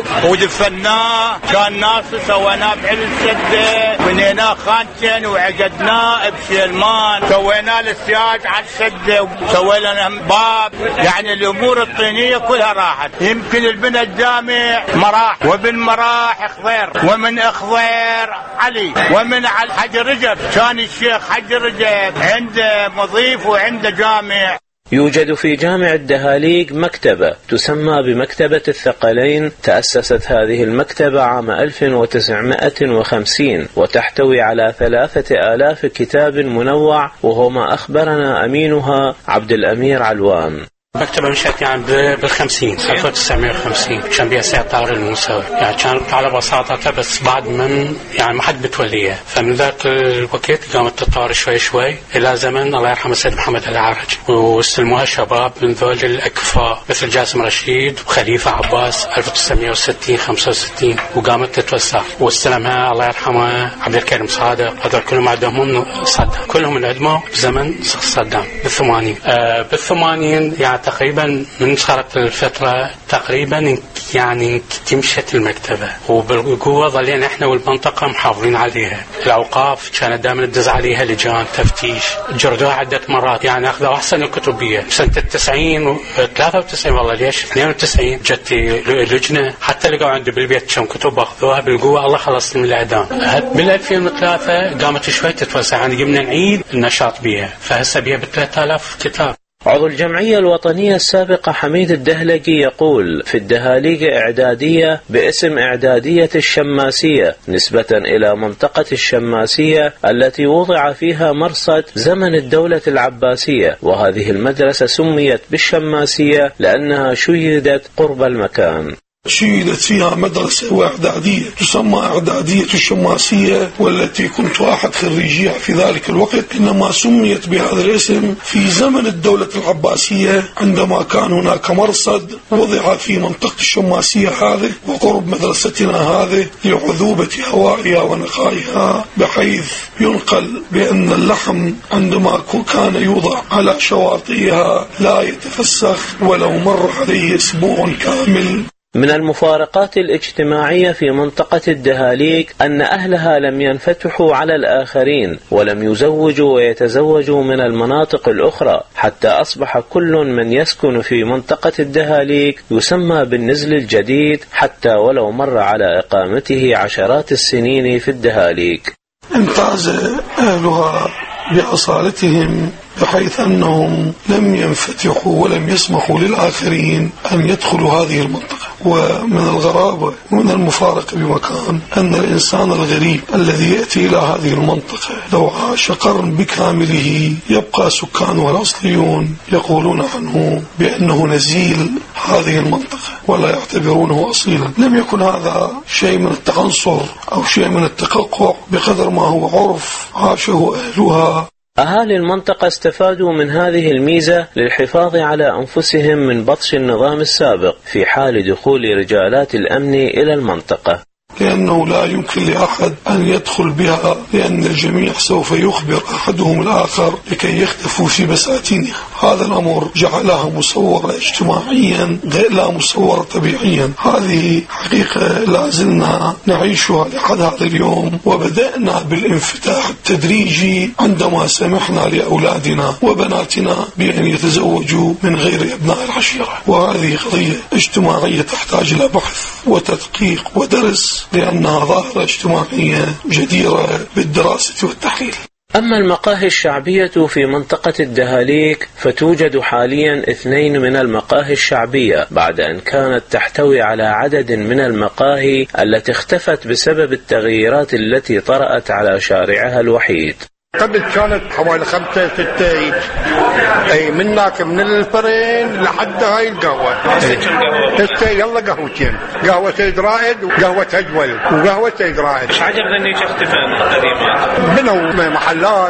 ودفناه. كان ناس سويناه بعلى السدة، بنيناه خانتين وعقدناه بشيلمان، سويناه السياج على السدة وسوينا باب. يعني الأمور الطينية كلها راحت. يمكن البنى الجامع مراح، وبالمراح خضير، ومن خضير علي، ومن على حج رجب كان الشيخ حج رجب عنده مضيف وعنده جامع. يوجد في جامع الدهاليق مكتبة تسمى بمكتبة الثقلين. تأسست هذه المكتبة عام ألف وتسعمائة وخمسين وتحتوي على ثلاثة آلاف كتاب منوع، وهو ما أخبرنا أمينها عبد الأمير علوان. مكتبة مشت يعني بالخمسين ألف وتسعمائة وخمسين كان بيها سيطار الموسوي، يعني كانت على بساطتها بس بعد من يعني ما حد بتوليها. فمن ذاك الوقت قامت تطور شوي شوي إلى زمن الله يرحمه سيد محمد العارج، واستلموها شباب من ذول الأكفاء مثل جاسم رشيد وخليفة عباس ألف وتسعمائة وستين خمسة وستين، وقامت تتوسع واستلمها الله يرحمه عبد الكريم صادق. هذول كلهم عندهم صدام، كلهم انهدموا بزمن صدام بالثمانين. آه بالثمانين يعني تقريبا من صارت الفترة تقريبا يعني تمشت المكتبة، وبالقوة ظلينا احنا والمنطقة محافظين عليها. الأوقاف كانت دائما تدز عليها لجان تفتيش، جردوها عدة مرات، يعني أخذوا أحسن الكتب بيها. سنة التسعين و ثلاثة وتسعين والله ليش اثنين وتسعين جت لجنة حتى لقوا عندي بالبيت كم كتب أخذوها بالقوة، الله خلص من الإعدام. بال ألفين وثلاثة قامت شوي تتوسع، يعني قمنا نعيد النشاط بيها، فهسه بيها بثلاثة آلاف كتاب. عضو الجمعية الوطنية السابقة حميد الدهلقي يقول في الدهاليق إعدادية باسم إعدادية الشماسية نسبة إلى منطقة الشماسية التي وضع فيها مرصد زمن الدولة العباسية، وهذه المدرسة سميت بالشماسية لأنها شيدت قرب المكان. شيدت فيها مدرسة وإعدادية تسمى إعدادية الشماسية، والتي كنت أحد خريجيها في ذلك الوقت. إنما سميت بهذا الاسم في زمن الدولة العباسية عندما كان هناك مرصد وضع في منطقة الشماسية هذه وقرب مدرستنا هذه لعذوبة هوائها ونقائها، بحيث ينقل بأن اللحم عندما كان يوضع على شواطئها لا يتفسخ ولو مر عليه أسبوع كامل. من المفارقات الاجتماعية في منطقة الدهاليق أن أهلها لم ينفتحوا على الآخرين ولم يزوجوا ويتزوجوا من المناطق الأخرى، حتى أصبح كل من يسكن في منطقة الدهاليق يسمى بالنزل الجديد حتى ولو مر على إقامته عشرات السنين في الدهاليق. امتاز أهلها بأصالتهم بحيث أنهم لم ينفتحوا ولم يسمحوا للآخرين أن يدخلوا هذه المنطقة، ومن الغرابة ومن المفارقة بمكان أن الإنسان الغريب الذي يأتي إلى هذه المنطقة لو عاش قرن بكامله يبقى سكانها الأصليون يقولون عنه بأنه نزيل هذه المنطقة ولا يعتبرونه أصيلا. لم يكن هذا شيء من التعنصر أو شيء من التقطع بقدر ما هو عرف عاشه أهلها. أهالي المنطقة استفادوا من هذه الميزة للحفاظ على أنفسهم من بطش النظام السابق في حال دخول رجالات الأمن إلى المنطقة، لأنه لا يمكن لأحد أن يدخل بها، لأن الجميع سوف يخبر أحدهم الآخر لكي يختفوا في بساتينها. هذا الأمر جعلها مصورة اجتماعيا غير لا مصورة طبيعيا. هذه حقيقة لازلنا نعيشها لحد هذا اليوم، وبدأنا بالانفتاح التدريجي عندما سمحنا لأولادنا وبناتنا بأن يتزوجوا من غير أبناء العشيرة، وهذه قضية اجتماعية تحتاج إلى بحث وتدقيق ودرس، لأنها ظاهرة اجتماعية جديرة بالدراسة والتحليل. أما المقاهي الشعبية في منطقة الدهاليك فتوجد حاليا اثنين من المقاهي الشعبية بعد أن كانت تحتوي على عدد من المقاهي التي اختفت بسبب التغييرات التي طرأت على شارعها الوحيد. قبل كانت حوالي خمسة ستة اي منك من الفرن لحد هاي القهوة هسه يلا قهوتين، قهوة سيد رائد وقهوة هجول وقهوة سيد رائد. ايش عجب ذنيك اختفى من القديمات؟ بنوا محلات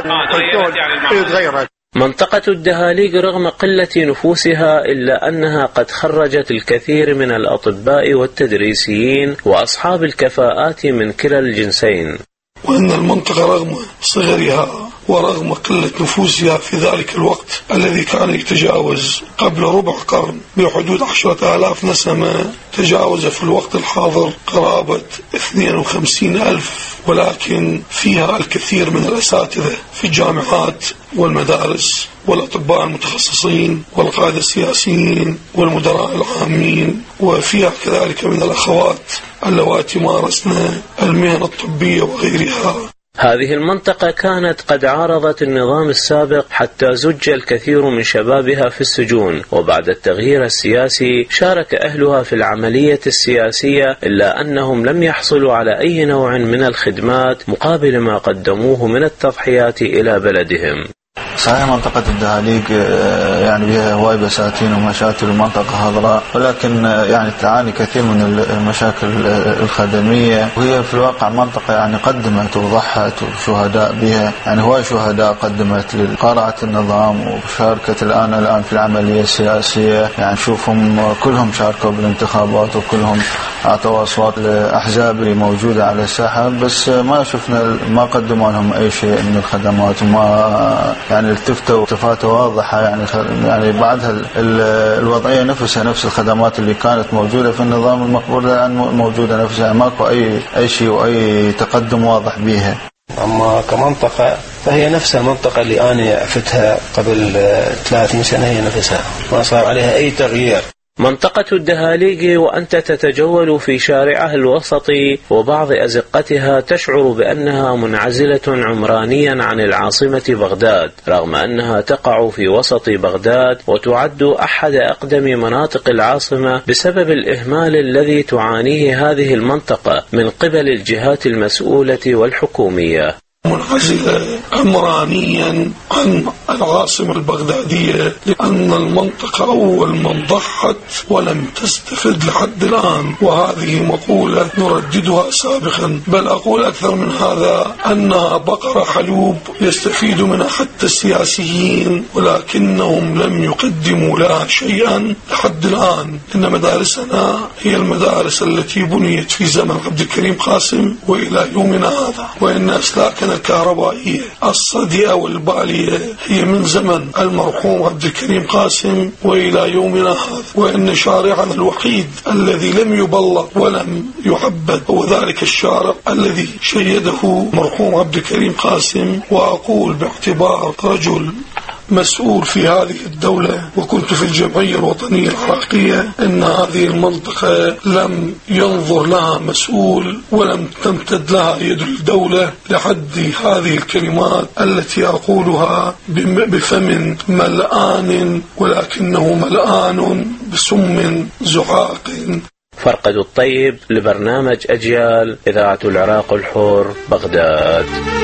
تغيرت. منطقة الدهاليك رغم قلة نفوسها إلا أنها قد خرجت الكثير من الأطباء والتدريسيين وأصحاب الكفاءات من كلا الجنسين، وأن المنطقة رغم صغرها ورغم قلة نفوسها في ذلك الوقت الذي كان يتجاوز قبل ربع قرن بحدود عشرة آلاف نسمة، تجاوز في الوقت الحاضر قرابة اثنين وخمسين ألف، ولكن فيها الكثير من الأساتذة في الجامعات والمدارس والأطباء المتخصصين والقادة السياسيين والمدراء العامين، وفيها كذلك من الأخوات اللواتي مارسنا المهنة الطبية وغيرها. هذه المنطقة كانت قد عارضت النظام السابق حتى زج الكثير من شبابها في السجون، وبعد التغيير السياسي شارك أهلها في العملية السياسية، إلا أنهم لم يحصلوا على أي نوع من الخدمات مقابل ما قدموه من التضحيات إلى بلدهم. صحيح منطقة الدهاليك يعني بها هواي بساتين ومشاكل المنطقة هضراء، ولكن يعني تعاني كثير من المشاكل الخدمية، وهي في الواقع منطقة يعني قدمت وضحت وشهداء بها، يعني هواي شهداء قدمت لقارعة النظام وشاركت الآن الآن في العملية السياسية. يعني شوفهم كلهم شاركوا بالانتخابات وكلهم أعطوا أصوات لأحزاب موجودة على الساحة، بس ما شفنا ما قدموا لهم أي شيء من الخدمات، وما يعني التفتوا التفاتة واضحة. يعني يعني بعدها الوضعية نفسها نفس الخدمات اللي كانت موجودة في النظام المقبول الآن موجودة نفسها، يعني ماكو أي أي شيء وأي تقدم واضح بيها. أما كمنطقة فهي نفس المنطقة اللي أنا عفتها قبل ثلاثين سنة، هي نفسها ما صار عليها أي تغيير. منطقة الدهاليك وأنت تتجول في شارعها الوسطي وبعض أزقتها تشعر بأنها منعزلة عمرانيا عن العاصمة بغداد، رغم أنها تقع في وسط بغداد وتعد أحد أقدم مناطق العاصمة بسبب الإهمال الذي تعانيه هذه المنطقة من قبل الجهات المسؤولة والحكومية. منعزلة عمرانيا عن العاصمة البغدادية، لأن المنطقة أول من ضحت ولم تستفد لحد الآن، وهذه مقولة نرددها سابقا، بل أقول أكثر من هذا أنها بقرة حلوب يستفيد منها حتى السياسيين، ولكنهم لم يقدموا لها شيئا لحد الآن. إن مدارسنا هي المدارس التي بنيت في زمن عبد الكريم قاسم وإلى يومنا هذا، وإن أسلاكنا الكهربائية الصديئة والبالية هي من زمن المرحوم عبد الكريم قاسم وإلى يومنا هذا، وإن شارعنا الوحيد الذي لم يبلط ولم يعبد هو ذلك الشارع الذي شيده مرحوم عبد الكريم قاسم. وأقول باعتبار رجل مسؤول في هذه الدولة وكنت في الجمعية الوطنية العراقية أن هذه المنطقة لم ينظر لها مسؤول ولم تمتد لها يد الدولة لحد هذه الكلمات التي أقولها بفم ملآن، ولكنه ملآن بسم زعاق. فرقد الطيب لبرنامج أجيال إذاعة العراق الحر بغداد.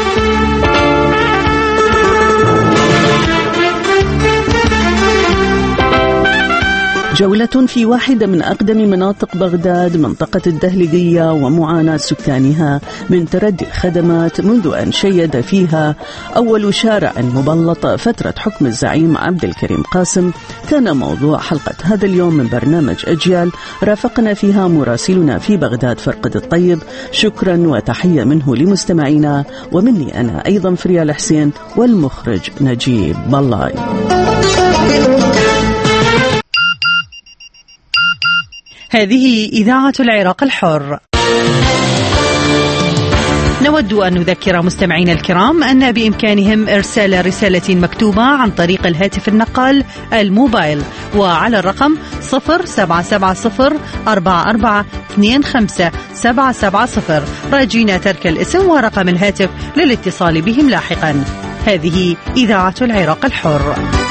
جولة في واحدة من أقدم مناطق بغداد، منطقة الدهلقية، ومعاناة سكانها من تردي الخدمات منذ أن شيد فيها أول شارع مبلط فترة حكم الزعيم عبد الكريم قاسم. كان موضوع حلقة هذا اليوم من برنامج أجيال، رافقنا فيها مراسلنا في بغداد فرقد الطيب. شكرا وتحية منه لمستمعينا، ومني أنا أيضا فريال حسين والمخرج نجيب بالله. هذه إذاعة العراق الحر. نود أن نذكر مستمعينا الكرام أن بإمكانهم إرسال رسالة مكتوبة عن طريق الهاتف النقال الموبايل، وعلى الرقم صفر سبعة سبعة صفر أربعة أربعة اثنين خمسة سبعة سبعة صفر، راجين ترك الاسم ورقم الهاتف للاتصال بهم لاحقا. هذه إذاعة العراق الحر.